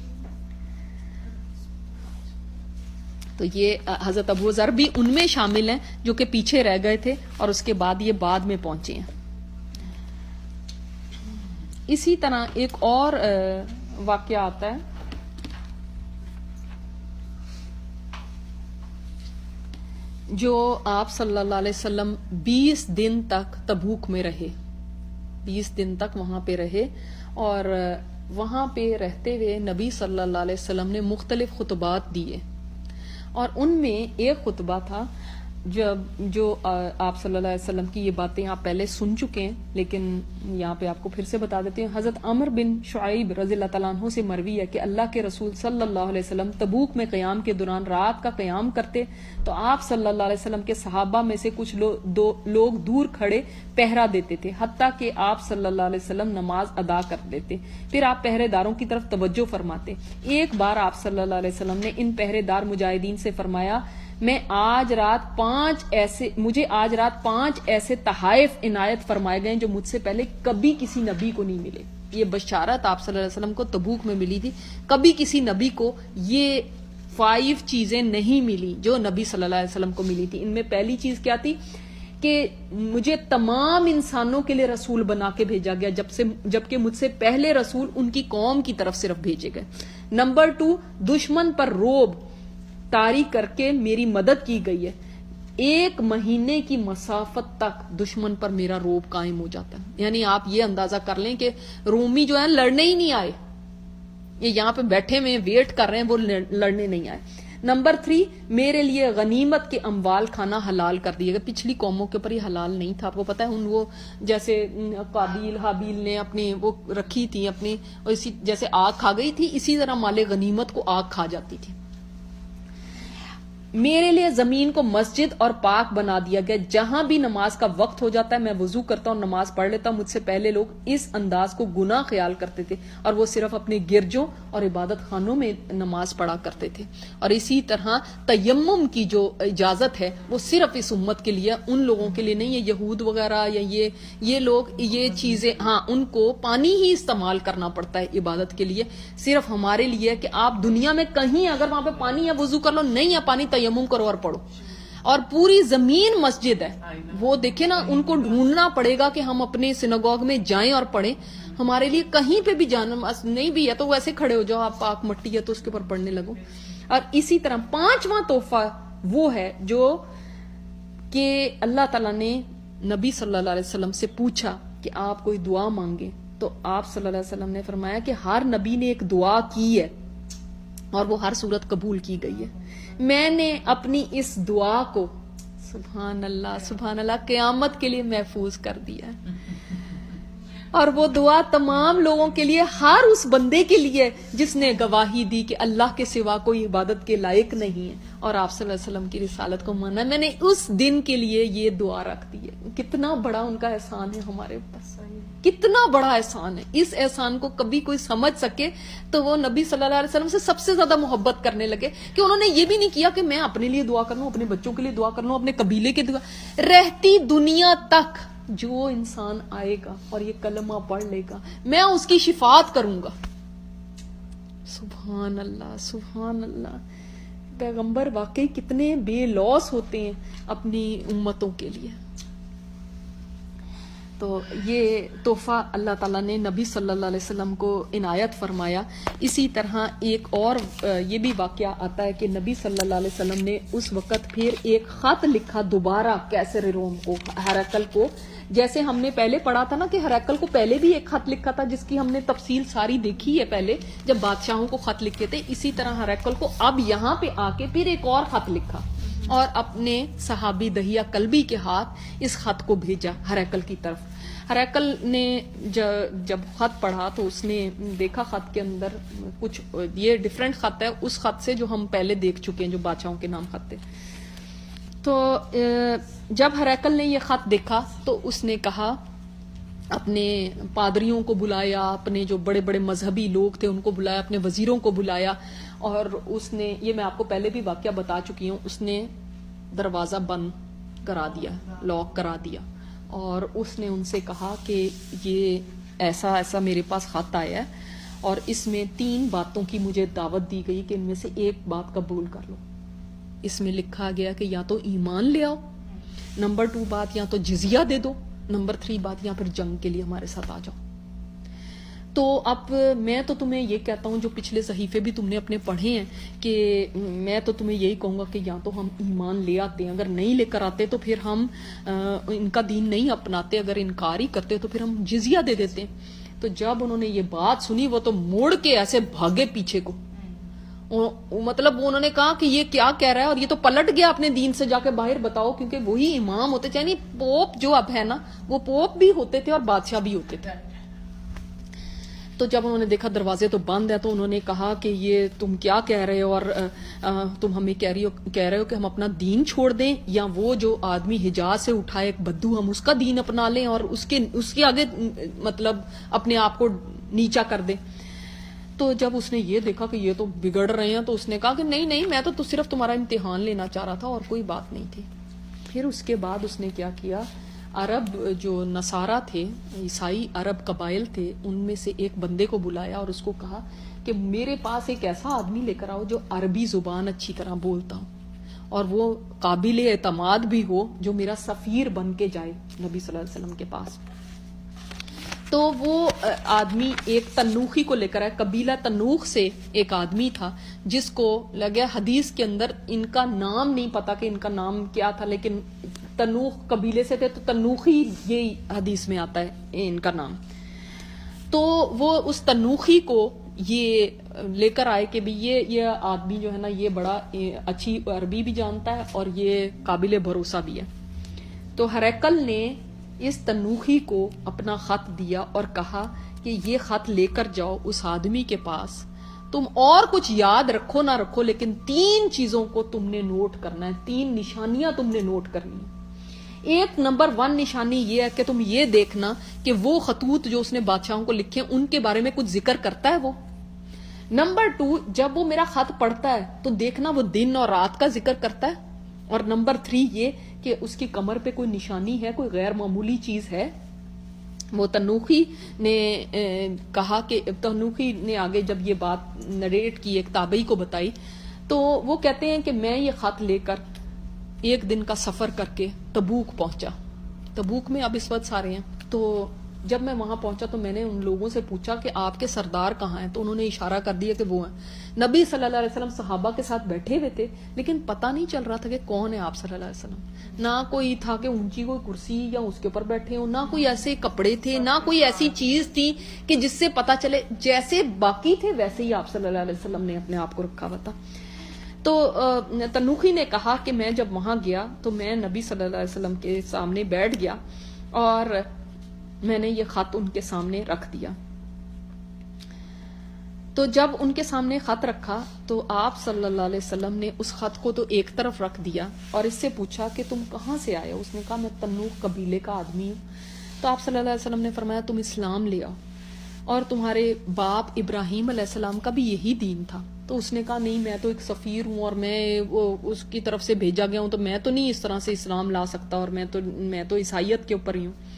تو یہ حضرت ابو ذر بھی ان میں شامل ہیں جو کہ پیچھے رہ گئے تھے, اور اس کے بعد یہ بعد میں پہنچے ہیں. اسی طرح ایک اور واقعہ آتا ہے جو آپ صلی اللہ علیہ وسلم 20 دن تک تبوک میں رہے, 20 دن تک وہاں پہ رہے, اور وہاں پہ رہتے ہوئے نبی صلی اللہ علیہ وسلم نے مختلف خطبات دیے. اور ان میں ایک خطبہ تھا جو آپ صلی اللہ علیہ وسلم کی یہ باتیں آپ پہلے سن چکے ہیں, لیکن یہاں پہ آپ کو پھر سے بتا دیتے ہیں. حضرت عمر بن شعیب رضی اللہ تعالیٰ عنہ سے مروی ہے کہ اللہ کے رسول صلی اللہ علیہ وسلم تبوک میں قیام کے دوران رات کا قیام کرتے, تو آپ صلی اللہ علیہ وسلم کے صحابہ میں سے کچھ لوگ دور کھڑے پہرا دیتے تھے, حتیٰ کہ آپ صلی اللہ علیہ وسلم نماز ادا کر دیتے. پھر آپ پہرے داروں کی طرف توجہ فرماتے. ایک بار آپ صلی اللہ علیہ وسلم نے ان پہرے دار مجاہدین سے فرمایا مجھے آج رات 5 ایسے تحائف عنایت فرمائے گئے جو مجھ سے پہلے کبھی کسی نبی کو نہیں ملے. یہ بشارت آپ صلی اللہ علیہ وسلم کو تبوک میں ملی تھی, کبھی کسی نبی کو یہ 5 چیزیں نہیں ملی جو نبی صلی اللہ علیہ وسلم کو ملی تھی. ان میں پہلی چیز کیا تھی کہ مجھے تمام انسانوں کے لیے رسول بنا کے بھیجا گیا, جبکہ مجھ سے پہلے رسول ان کی قوم کی طرف صرف بھیجے گئے. نمبر 2, دشمن پر روب طاری کر کے میری مدد کی گئی ہے. 1 مہینے کی مسافت تک دشمن پر میرا روب قائم ہو جاتا ہے. یعنی آپ یہ اندازہ کر لیں کہ رومی جو ہیں لڑنے ہی نہیں آئے, یہ یہاں پہ بیٹھے ہوئے ویٹ کر رہے ہیں, وہ لڑنے نہیں آئے. نمبر 3, میرے لیے غنیمت کے اموال کھانا حلال کر دیا گیا. پچھلی قوموں کے اوپر یہ حلال نہیں تھا, آپ کو پتا ہے. وہ جیسے قابیل حابیل نے اپنی وہ رکھی تھی اپنی, اور اسی جیسے آگ کھا گئی تھی اسی طرح مال غنیمت کو آگ کھا جاتی تھی. میرے لیے زمین کو مسجد اور پاک بنا دیا گیا, جہاں بھی نماز کا وقت ہو جاتا ہے میں وضو کرتا ہوں, نماز پڑھ لیتا ہوں. مجھ سے پہلے لوگ اس انداز کو گناہ خیال کرتے تھے اور وہ صرف اپنے گرجوں اور عبادت خانوں میں نماز پڑھا کرتے تھے. اور اسی طرح تیمم کی جو اجازت ہے وہ صرف اس امت کے لیے, ان لوگوں کے لیے نہیں ہے. یہود وغیرہ یا یہ لوگ یہ چیزیں, ہاں ان کو پانی ہی استعمال کرنا پڑتا ہے عبادت کے لیے. صرف ہمارے لیے کہ آپ دنیا میں کہیں اگر وہاں پہ پانی ہے وضو کر لو, نہیں ہے پانی تیمم کرو اور پڑھو. اور پوری زمین مسجد ہے, وہ دیکھیں نا ان کو ڈھونڈنا پڑے گا کہ ہم اپنے سینگوگ میں جائیں اور پڑھیں. ہمارے لیے کہیں پہ بھی جانا نہیں بھی ہے تو ویسے کھڑے ہو جاؤ, آپ پاک مٹی ہے تو اس کے اوپر پڑھنے لگو. اور اسی طرح 5واں تحفہ وہ ہے جو کہ اللہ تعالیٰ نے نبی صلی اللہ علیہ وسلم سے پوچھا کہ آپ کوئی دعا مانگیں، تو آپ صلی اللہ علیہ وسلم نے فرمایا کہ ہر نبی نے ایک دعا کی ہے اور وہ ہر صورت قبول کی گئی ہے. میں نے اپنی اس دعا کو سبحان اللہ قیامت کے لیے محفوظ کر دیا ہے، اور وہ دعا تمام لوگوں کے لیے، ہر اس بندے کے لیے جس نے گواہی دی کہ اللہ کے سوا کوئی عبادت کے لائق نہیں ہے اور آپ صلی اللہ علیہ وسلم کی رسالت کو مانا. میں نے اس دن کے لیے یہ دعا رکھ دی ہے. کتنا بڑا ان کا احسان ہے ہمارے اوپر، کتنا بڑا احسان ہے. اس احسان کو کبھی کوئی سمجھ سکے تو وہ نبی صلی اللہ علیہ وسلم سے سب سے زیادہ محبت کرنے لگے کہ انہوں نے یہ بھی نہیں کیا کہ میں اپنے لیے دعا کر لوں، اپنے بچوں کے لیے دعا کر لوں، اپنے قبیلے کے دعا. رہتی دنیا تک جو انسان آئے گا اور یہ کلمہ پڑھ لے گا میں اس کی شفاعت کروں گا. سبحان اللہ سبحان اللہ. پیغمبر واقعی کتنے بے لوث ہوتے ہیں اپنی امتوں کے لیے. تو یہ تحفہ اللہ تعالیٰ نے نبی صلی اللہ علیہ وسلم کو عنایت فرمایا. اسی طرح ایک اور یہ بھی واقعہ آتا ہے کہ نبی صلی اللہ علیہ وسلم نے اس وقت پھر ایک خط لکھا دوبارہ کیسر روم کو، ہرقل کو. جیسے ہم نے پہلے پڑھا تھا نا کہ ہرقل کو پہلے بھی ایک خط لکھا تھا جس کی ہم نے تفصیل ساری دیکھی ہے پہلے جب بادشاہوں کو خط لکھے تھے. اسی طرح ہرقل کو اب یہاں پہ آ کے پھر ایک اور خط لکھا اور اپنے صحابی دہیہ کلبی کے ہاتھ اس خط کو بھیجا ہرقل کی طرف. ہرقل نے جب خط پڑھا تو اس نے دیکھا خط کے اندر کچھ یہ ڈیفرنٹ خط ہے اس خط سے جو ہم پہلے دیکھ چکے ہیں جو بادشاہوں کے نام خط تھے. تو جب ہرقل نے یہ خط دیکھا تو اس نے کہا، اپنے پادریوں کو بلایا، اپنے جو بڑے بڑے مذہبی لوگ تھے ان کو بلایا، اپنے وزیروں کو بلایا، اور اس نے، یہ میں آپ کو پہلے بھی واقعہ بتا چکی ہوں، اس نے دروازہ بند کرا دیا، لاک کرا دیا، اور اس نے ان سے کہا کہ یہ ایسا ایسا میرے پاس خط آیا ہے اور اس میں 3 باتوں کی مجھے دعوت دی گئی کہ ان میں سے ایک بات قبول کر لو. اس میں لکھا گیا کہ یا تو ایمان لے آؤ، نمبر 2 بات یا تو جزیہ دے دو، نمبر 3 بات یا پھر جنگ کے لیے ہمارے ساتھ آ جاؤ. تو اب میں تو تمہیں یہ کہتا ہوں، جو پچھلے صحیفے بھی تم نے اپنے پڑھے ہیں، کہ میں تو تمہیں یہی کہوں گا کہ یا تو ہم ایمان لے آتے ہیں، اگر نہیں لے کر آتے تو پھر ہم ان کا دین نہیں اپناتے، اگر انکار ہی کرتے تو پھر ہم جزیہ دے دیتے ہیں. تو جب انہوں نے یہ بات سنی وہ تو موڑ کے ایسے بھاگے پیچھے کو، مطلب انہوں نے کہا کہ یہ کیا کہہ رہا ہے، اور یہ تو پلٹ گیا اپنے دین سے، جا کے باہر بتاؤ، کیونکہ وہی امام ہوتے تھے، یعنی پوپ جو اب ہے نا وہ پوپ بھی ہوتے تھے اور بادشاہ بھی ہوتے تھے. تو جب انہوں نے دیکھا دروازے تو بند ہے تو انہوں نے کہا کہ یہ تم کیا کہہ رہے ہو، اور تم ہمیں کہہ رہے ہو کہ ہم اپنا دین چھوڑ دیں، یا وہ جو آدمی حجاز سے اٹھائے ایک بدو ہم اس کا دین اپنا لیں اور اس کے آگے مطلب اپنے آپ کو نیچا کر دیں. تو جب اس نے یہ دیکھا کہ یہ تو بگڑ رہے ہیں تو اس نے کہا کہ نہیں میں تو صرف تمہارا امتحان لینا چاہ رہا تھا اور کوئی بات نہیں تھی. پھر اس کے بعد اس نے کیا کیا، عرب جو نصارہ تھے، عیسائی عرب قبائل تھے، ان میں سے ایک بندے کو بلایا اور اس کو کہا کہ میرے پاس ایک ایسا آدمی لے کر آؤ جو عربی زبان اچھی طرح بولتا ہو اور وہ قابل اعتماد بھی ہو، جو میرا سفیر بن کے جائے نبی صلی اللہ علیہ وسلم کے پاس. تو وہ آدمی ایک تنوخی کو لے کر آئے، قبیلہ تنوخ سے ایک آدمی تھا جس کو لگا حدیث کے اندر ان کا نام نہیں پتا کہ ان کا نام کیا تھا، لیکن تنوخ قبیلے سے تھے تو تنوخی یہ حدیث میں آتا ہے ان کا نام. تو وہ اس تنوخی کو یہ لے کر آئے کہ یہ آدمی جو ہے نا یہ بڑا اچھی عربی بھی جانتا ہے اور یہ قابل بھروسہ بھی ہے. تو ہرقل نے اس تنوخی کو اپنا خط دیا اور کہا کہ یہ خط لے کر جاؤ اس آدمی کے پاس، تم اور کچھ یاد رکھو نہ رکھو لیکن 3 چیزوں کو تم نے نوٹ کرنا ہے، 3 نشانیاں تم نے نوٹ کرنی ہیں. ایک نمبر 1 نشانی یہ ہے کہ تم یہ دیکھنا کہ وہ خطوط جو اس نے بادشاہوں کو لکھے ان کے بارے میں کچھ ذکر کرتا ہے وہ. نمبر 2، جب وہ میرا خط پڑھتا ہے تو دیکھنا وہ دن اور رات کا ذکر کرتا ہے. اور نمبر 3 یہ کہ اس کی کمر پہ کوئی نشانی ہے، کوئی غیر معمولی چیز ہے. وہ تنوخی نے کہا کہ تنوخی نے آگے جب یہ بات نریٹ کی ایک تابعی کو بتائی تو وہ کہتے ہیں کہ میں یہ خط لے کر 1 دن کا سفر کر کے تبوک پہنچا. تبوک میں اب اس وقت سارے ہیں تو جب میں وہاں پہنچا تو میں نے ان لوگوں سے پوچھا کہ آپ کے سردار کہاں ہیں، تو انہوں نے اشارہ کر دیا کہ وہ ہیں۔ نبی صلی اللہ علیہ وسلم صحابہ کے ساتھ بیٹھے ہوئے تھے، لیکن پتہ نہیں چل رہا تھا کہ کون ہے آپ صلی اللہ علیہ وسلم۔ نہ کوئی تھا کہ اونچی کوئی کرسی یا اس کے اوپر بیٹھے ہوں، نہ کوئی ایسے کپڑے تھے، نہ کوئی ایسی چیز تھی کہ جس سے پتہ چلے، جیسے باقی تھے ویسے ہی آپ صلی اللہ علیہ وسلم نے اپنے آپ کو رکھا ہوا تھا۔ تو تنوخی نے کہا کہ میں جب وہاں گیا تو میں نبی صلی اللہ علیہ وسلم کے سامنے بیٹھ گیا اور میں نے یہ خط ان کے سامنے رکھ دیا۔ تو جب ان کے سامنے خط رکھا تو آپ صلی اللہ علیہ وسلم نے اس خط کو تو ایک طرف رکھ دیا اور اس سے پوچھا کہ تم کہاں سے آئے ہو؟ اس نے کہا میں تنوخ قبیلے کا آدمی ہوں۔ تو آپ صلی اللہ علیہ وسلم نے فرمایا تم اسلام لے آؤ، اور تمہارے باپ ابراہیم علیہ السلام کا بھی یہی دین تھا۔ تو اس نے کہا نہیں، میں تو ایک سفیر ہوں اور میں اس کی طرف سے بھیجا گیا ہوں، تو میں تو نہیں اس طرح سے اسلام لا سکتا، اور میں تو عیسائیت کے اوپر ہی ہوں۔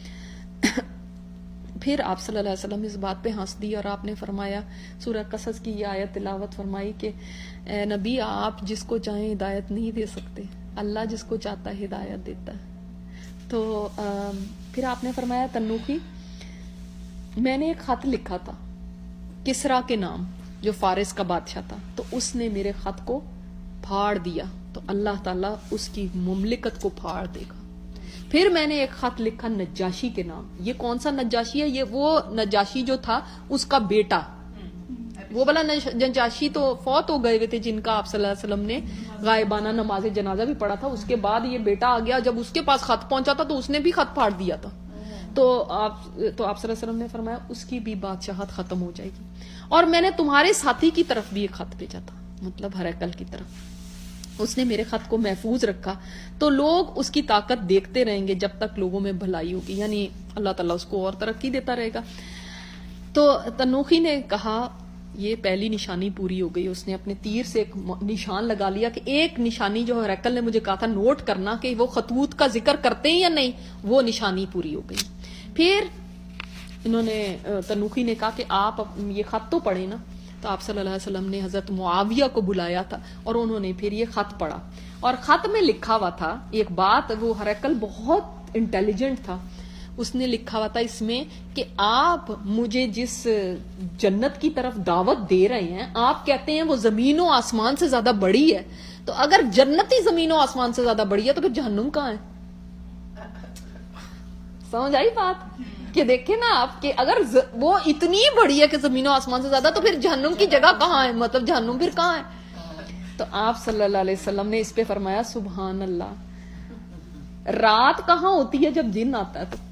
پھر آپ صلی اللہ علیہ وسلم اس بات پہ ہنس دی اور آپ نے فرمایا، سورہ قصص کی یہ آیت تلاوت فرمائی کہ اے نبی، آپ جس کو چاہیں ہدایت نہیں دے سکتے، اللہ جس کو چاہتا ہے ہدایت دیتا ہے۔ تو پھر آپ نے فرمایا تنوخی، میں نے ایک خط لکھا تھا کسرا کے نام، جو فارس کا بادشاہ تھا، تو اس نے میرے خط کو پھاڑ دیا، تو اللہ تعالیٰ اس کی مملکت کو پھاڑ دے گا۔ پھر میں نے ایک خط لکھا نجاشی کے نام۔ یہ کون سا نجاشی ہے؟ یہ وہ نجاشی جو تھا اس کا بیٹا، وہ والا نجاشی تو فوت ہو گئے ہوئے تھے، جن کا آپ صلی اللہ علیہ وسلم نے غائبانہ نماز جنازہ بھی پڑھا تھا۔ اس کے بعد یہ بیٹا آ گیا، جب اس کے پاس خط پہنچا تھا تو اس نے بھی خط پھاڑ دیا تھا۔ تو آپ صلی اللہ علیہ وسلم نے فرمایا اس کی بھی بادشاہت ختم ہو جائے گی، اور میں نے تمہارے ساتھی کی طرف بھی ایک خط بھیجا تھا، مطلب ہرقل کی طرف۔ اس نے میرے خط کو محفوظ رکھا، تو لوگ اس کی طاقت دیکھتے رہیں گے جب تک لوگوں میں بھلائی ہوگی، یعنی اللہ تعالیٰ اس کو اور ترقی دیتا رہے گا۔ تو تنوخی نے کہا یہ پہلی نشانی پوری ہو گئی۔ اس نے اپنے تیر سے ایک نشان لگا لیا کہ ایک نشانی جو ہرقل نے مجھے کہا تھا نوٹ کرنا کہ وہ خطوط کا ذکر کرتے ہیں یا نہیں، وہ نشانی پوری ہو گئی۔ پھر انہوں نے تنوخی نے کہا کہ آپ یہ خط تو پڑھیں نا، تو آپ صلی اللہ علیہ وسلم نے حضرت معاویہ کو بلایا تھا اور انہوں نے پھر یہ خط پڑھا، اور خط میں لکھا ہوا تھا ایک بات، وہ ہرقل بہت انٹیلیجنٹ تھا، اس نے لکھا ہوا تھا اس میں کہ آپ مجھے جس جنت کی طرف دعوت دے رہے ہیں، آپ کہتے ہیں وہ زمین و آسمان سے زیادہ بڑی ہے، تو اگر جنت ہی زمین و آسمان سے زیادہ بڑی ہے تو پھر جہنم کہاں ہے؟ سمجھ آئی بات؟ کہ دیکھیں نا آپ کہ اگر وہ اتنی بڑی ہے کہ زمین و آسمان سے زیادہ، تو پھر جہنم کی جگہ کہاں ہے؟ مطلب جہنم پھر کہاں ہے؟ تو آپ صلی اللہ علیہ وسلم نے اس پہ فرمایا سبحان اللہ، رات کہاں ہوتی ہے جب جن آتا ہے؟ تو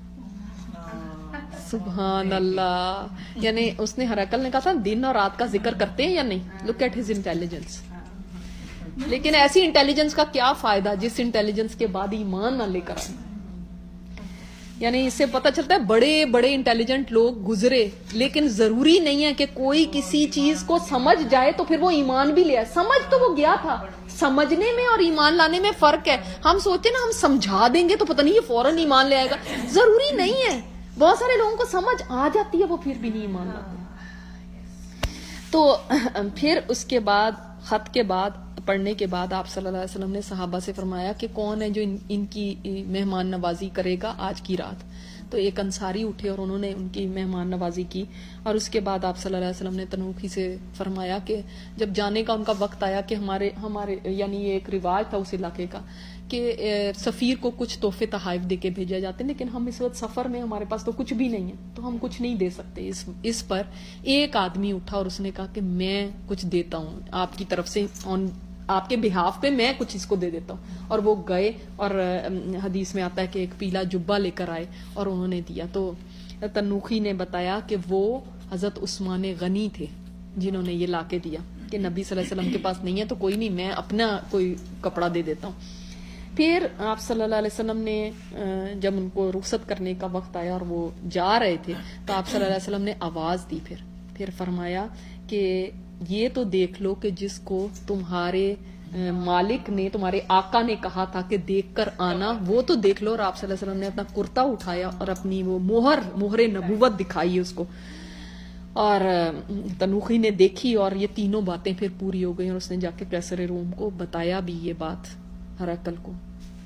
سبحان اللہ، یعنی اس نے ہرقل نے کہا تھا دن اور رات کا ذکر کرتے ہیں یا نہیں؟ Look at his intelligence. لیکن ایسی انٹیلیجنس کا کیا فائدہ جس انٹیلیجنس کے بعد ایمان نہ لے کر آئے؟ یعنی اس سے پتہ چلتا ہے بڑے بڑے انٹیلیجنٹ لوگ گزرے، لیکن ضروری نہیں ہے کہ کوئی کسی چیز کو سمجھ جائے تو پھر وہ ایمان بھی لے آئے۔ سمجھ تو وہ گیا تھا، سمجھنے میں اور ایمان لانے میں فرق ہے۔ ہم سوچتے نا ہم سمجھا دیں گے تو پتہ نہیں یہ فوراً ایمان لے آئے گا، ضروری نہیں ہے۔ بہت سارے لوگوں کو سمجھ آ جاتی ہے، وہ پھر بھی نہیں ایمان لاتے۔ تو پھر اس کے بعد خط کے بعد پڑھنے کے بعد آپ صلی اللہ علیہ وسلم نے صحابہ سے فرمایا کہ کون ہے جو ان کی مہمان نوازی کرے گا آج کی رات؟ تو ایک انصاری اٹھے اور انہوں نے ان کی مہمان نوازی کی، اور اس کے بعد آپ صلی اللہ علیہ وسلم نے تنوخی سے فرمایا کہ جب جانے کا ان کا وقت آیا کہ ہمارے یعنی یہ ایک رواج تھا اس علاقے کا کہ سفیر کو کچھ تحفے تحائف دے کے بھیجے جاتے ہیں، لیکن ہم اس وقت سفر میں، ہمارے پاس تو کچھ بھی نہیں ہے، تو ہم کچھ نہیں دے سکتے۔ اس پر ایک آدمی اٹھا اور اس نے کہا کہ میں کچھ دیتا ہوں آپ کی طرف سے، آپ کے بہاف پہ میں کچھ اس کو دے دیتا ہوں۔ اور وہ گئے اور حدیث میں آتا ہے کہ ایک پیلا جبہ لے کر آئے اور انہوں نے دیا۔ تو تنوخی نے بتایا کہ وہ حضرت عثمان غنی تھے جنہوں نے یہ لا کے دیا کہ نبی صلی اللہ علیہ وسلم کے پاس نہیں ہے تو کوئی نہیں، میں اپنا کوئی کپڑا دے دیتا ہوں۔ پھر آپ صلی اللہ علیہ وسلم نے جب ان کو رخصت کرنے کا وقت آیا اور وہ جا رہے تھے تو آپ صلی اللہ علیہ وسلم نے آواز دی، پھر فرمایا کہ یہ تو دیکھ لو کہ جس کو تمہارے مالک نے، تمہارے آقا نے کہا تھا کہ دیکھ کر آنا، وہ تو دیکھ لو۔ اور آپ صلی اللہ علیہ وسلم نے اپنا کرتا اٹھایا اور اپنی وہ مہر نبوت دکھائی اس کو، اور تنوخی نے دیکھی اور یہ تینوں باتیں پھر پوری ہو گئی، اور اس نے جا کے قیصر روم کو بتایا بھی یہ بات ہرقل کو۔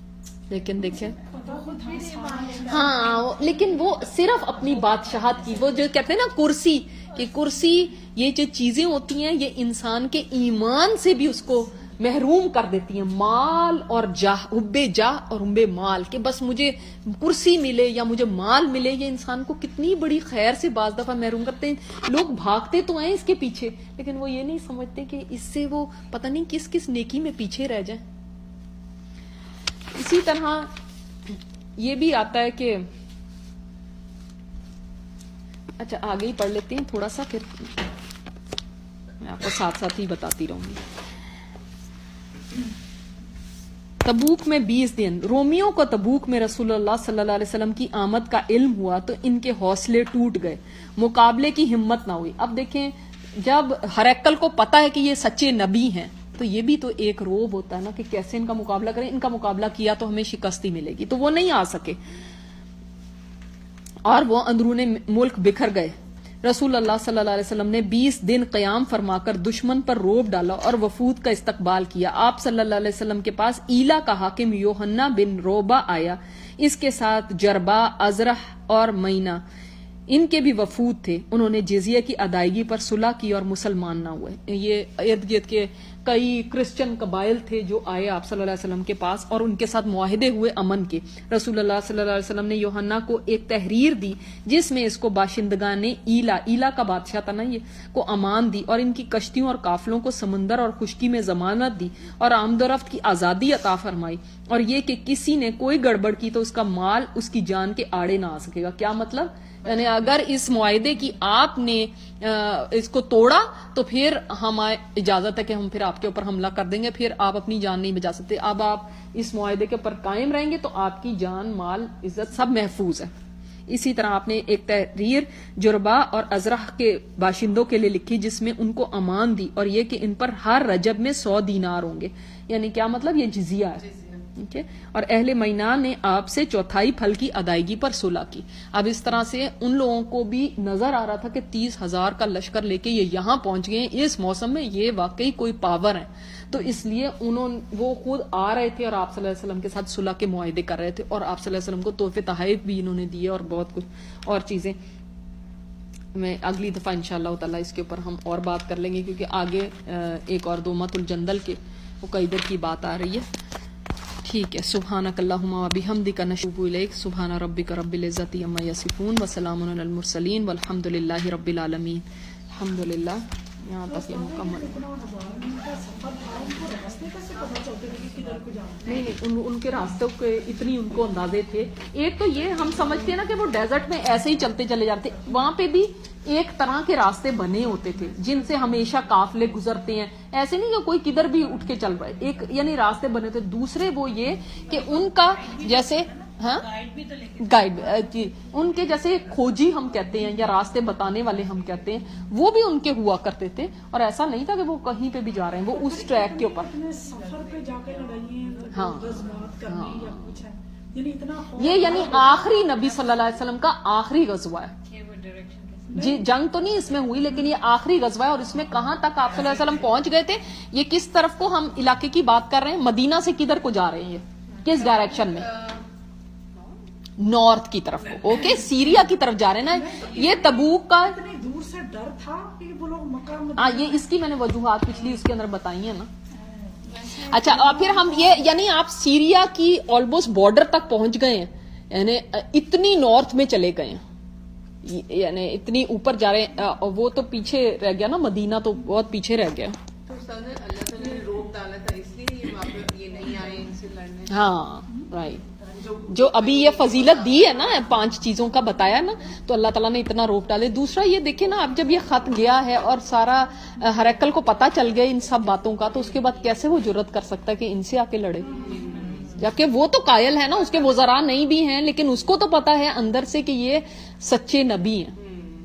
لیکن دیکھیں पता खुद था सारा ہاں لیکن وہ صرف اپنی بادشاہت کی، وہ جو کہتے ہیں نا کرسی، کہ کرسی یہ جو چیزیں ہوتی ہیں یہ انسان کے ایمان سے بھی اس کو محروم کر دیتی ہیں، مال اور جاہ، حب جاہ اور حب مال، کہ بس مجھے کرسی ملے یا مجھے مال ملے، یہ انسان کو کتنی بڑی خیر سے بعض دفعہ محروم کرتے ہیں۔ لوگ بھاگتے تو ہیں اس کے پیچھے، لیکن وہ یہ نہیں سمجھتے کہ اس سے وہ پتہ نہیں کس کس نیکی میں پیچھے رہ جائیں۔ اسی طرح یہ بھی آتا ہے کہ اچھا آگے ہی پڑھ لیتے ہیں تھوڑا سا، پھر میں آپ کو ساتھ ساتھ ہی بتاتی رہوں گی۔ تبوک میں 20 دن، رومیوں کو تبوک میں رسول اللہ صلی اللہ علیہ وسلم کی آمد کا علم ہوا تو ان کے حوصلے ٹوٹ گئے، مقابلے کی ہمت نہ ہوئی۔ اب دیکھیں جب ہرقل کو پتا ہے کہ یہ سچے نبی ہیں تو یہ بھی تو ایک روب ہوتا ہے نا کہ کیسے ان کا مقابلہ کریں، ان کا مقابلہ کیا تو ہمیں شکست ہی ملے گی، تو وہ نہیں آ سکے اور وہ اندرون ملک بکھر گئے۔ رسول اللہ صلی اللہ علیہ وسلم نے 20 دن قیام فرما کر دشمن پر روب ڈالا اور وفود کا استقبال کیا۔ آپ صلی اللہ علیہ وسلم کے پاس ایلا کا حاکم یوحنا بن روبا آیا، اس کے ساتھ جربا، ازرح اور مینا، ان کے بھی وفود تھے۔ انہوں نے جزیہ کی ادائیگی پر صلح کی اور مسلمان نہ ہوئے۔ یہ ارد گرد کے کئی کرسچن قبائل تھے جو آئے آپ صلی اللہ علیہ وسلم کے پاس اور ان کے ساتھ معاہدے ہوئے امن کے۔ رسول اللہ صلی اللہ علیہ وسلم نے یوحنا کو ایک تحریر دی جس میں اس کو باشندگان ایلا کا بادشاہ تھا نا یہ، کو امان دی اور ان کی کشتیوں اور قافلوں کو سمندر اور خشکی میں ضمانت دی اور آمد و رفت کی آزادی عطا فرمائی، اور یہ کہ کسی نے کوئی گڑبڑ کی تو اس کا مال اس کی جان کے آڑے نہ آ سکے گا۔ کیا مطلب؟ یعنی اگر اس معاہدے کی آپ نے اس کو توڑا تو پھر ہمیں اجازت ہے کہ ہم پھر آپ کے اوپر حملہ کر دیں گے، پھر آپ اپنی جان نہیں بچا سکتے۔ اب آپ اس معاہدے کے اوپر قائم رہیں گے تو آپ کی جان، مال، عزت سب محفوظ ہے۔ اسی طرح آپ نے ایک تحریر جربا اور ازرح کے باشندوں کے لیے لکھی جس میں ان کو امان دی اور یہ کہ ان پر ہر رجب میں 100 دینار ہوں گے، یعنی کیا مطلب؟ یہ جزیہ ہے، ٹھیک ہے۔ اور اہل مینا نے آپ سے 1/4 پھل کی ادائیگی پر صلح کی۔ اب اس طرح سے ان لوگوں کو بھی نظر آ رہا تھا کہ 30,000 کا لشکر لے کے یہ یہاں پہنچ گئے ہیں اس موسم میں، یہ واقعی کوئی پاور ہے، تو اس لیے وہ خود آ رہے تھے اور آپ صلی اللہ علیہ وسلم کے ساتھ صلح کے معاہدے کر رہے تھے، اور آپ صلی اللہ علیہ وسلم کو تحفے تحائف بھی انہوں نے دیے اور بہت کچھ اور چیزیں۔ میں اگلی دفعہ انشاءاللہ تعالی اس کے اوپر ہم اور بات کر لیں گے، کیونکہ آگے ایک اور دومۃ الجندل کے قیدر کی بات آ رہی ہے۔ ٹھیک ہے، سبحانک اللہم و بحمدک نتوب الیک، سبحان ربک رب العزت عما یصفون وسلام علی المرسلین والحمد للہ رب العالمین۔ الحمدللہ یہاں تک یہ مکمل۔ نہیں ان کے راستوں کے اتنی ان کو اندازے تھے۔ ایک تو یہ ہم سمجھتے ہیں نا کہ وہ ڈیزرٹ میں ایسے ہی چلتے چلے جاتے، وہاں پہ بھی ایک طرح کے راستے بنے ہوتے تھے جن سے ہمیشہ قافلے گزرتے ہیں، ایسے نہیں کہ کوئی کدھر بھی اٹھ کے چل رہا ہے، ایک یعنی راستے بنے تھے۔ دوسرے وہ یہ کہ ان کا جیسے گائیڈ جی، ان کے جیسے کھوجی ہم کہتے ہیں یا راستے بتانے والے ہم کہتے ہیں، وہ بھی ان کے ہوا کرتے تھے، اور ایسا نہیں تھا کہ وہ کہیں پہ بھی جا رہے ہیں، وہ اس ٹریک کے اوپر۔ سفر پہ جا کے لڑائیاں، ہاں غزوات کرنے یا کچھ ہے، یعنی اتنا یہ یعنی آخری نبی صلی اللہ علیہ وسلم کا آخری غزوہ ہے جی، جنگ تو نہیں اس میں ہوئی لیکن یہ آخری غزوہ ہے، اور اس میں کہاں تک آپ صلی اللہ علیہ وسلم پہنچ گئے تھے، یہ کس طرف کو ہم علاقے کی بات کر رہے ہیں، مدینہ سے کدھر کو جا رہے ہیں، یہ کس ڈائریکشن میں؟ نارتھ کی طرف کو، اوکے، سیریا کی طرف جا رہے ہیں نا۔ یہ تبوک کا اتنی دور سے ڈر تھا کہ وہ لوگ مکہ میں، ہاں یہ اس کی میں نے وجوہات پچھلی اس کے اندر بتائی ہیں نا۔ اچھا اور پھر ہم یہ یعنی آپ سیریا کی آلموسٹ بارڈر تک پہنچ گئے ہیں، یعنی اتنی نارتھ میں چلے گئے ہیں، یعنی اتنی اوپر جا رہے ہیں، وہ تو پیچھے رہ گیا نا، مدینہ تو بہت پیچھے رہ گیا۔ تو اللہ تعالیٰ نے روک ڈالا تھا اس لیے یہ واپس یہ نہیں آئے ان سے لڑنے۔ ہاں رائٹ، جو ابھی یہ فضیلت دی ہے نا، 5 چیزوں کا بتایا نا، تو اللہ تعالیٰ نے اتنا روک ڈالے۔ دوسرا یہ دیکھیں نا، اب جب یہ خط گیا ہے اور سارا ہرقل کو پتا چل گیا ان سب باتوں کا، تو اس کے بعد کیسے وہ جرت کر سکتا ہے کہ ان سے آ کے لڑے، جبکہ وہ تو قائل ہے نا، اس کے وزراء نہیں بھی ہیں، لیکن اس کو تو پتا ہے اندر سے کہ یہ سچے نبی ہیں۔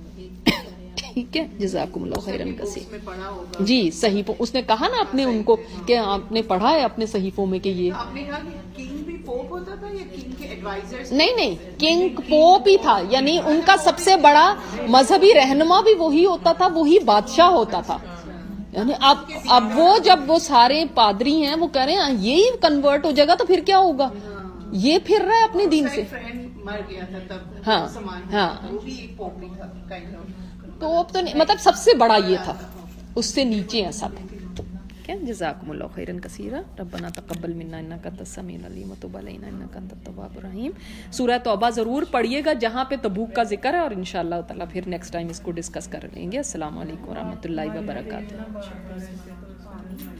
ٹھیک ہے، جزاکم اللہ خیرن کثیر۔ جی صحیفوں، اس نے کہا نا اپنے ان کو کہ آپ نے پڑھا ہے اپنے صحیفوں میں کہ یہ آپ نے کہا کہ کنگ بھی پوپ ہوتا تھا یا کنگ کے ایڈوائزرز؟ نہیں کنگ پوپ ہی تھا، یعنی ان کا سب سے بڑا مذہبی رہنما بھی وہی ہوتا تھا، وہی بادشاہ ہوتا تھا۔ یعنی اب وہ جب وہ سارے پادری ہیں وہ کہہ رہے ہیں یہی کنورٹ ہو جائے گا تو پھر کیا ہوگا، یہ پھر رہا ہے اپنے دین سے. فرینڈ مر گیا تھا تب ہاں سامان ہاں وہ بھی ایک پوپلی تھا کائنڈ آف. تو اب تو مطلب سب سے بڑا یہ تھا, اس سے نیچے ہیں سب. جزاکم اللہ خیرا کثیرا. ربنا تقبل منا انک انت السمیع العلیم وتب علینا انک انت التواب الرحیم. سورہ توبہ ضرور پڑھیے گا جہاں پہ تبوک کا ذکر ہے, اور انشاءاللہ تعالیٰ پھر نیکسٹ ٹائم اس کو ڈسکس کر لیں گے. السلام علیکم ورحمۃ اللہ وبرکاتہ.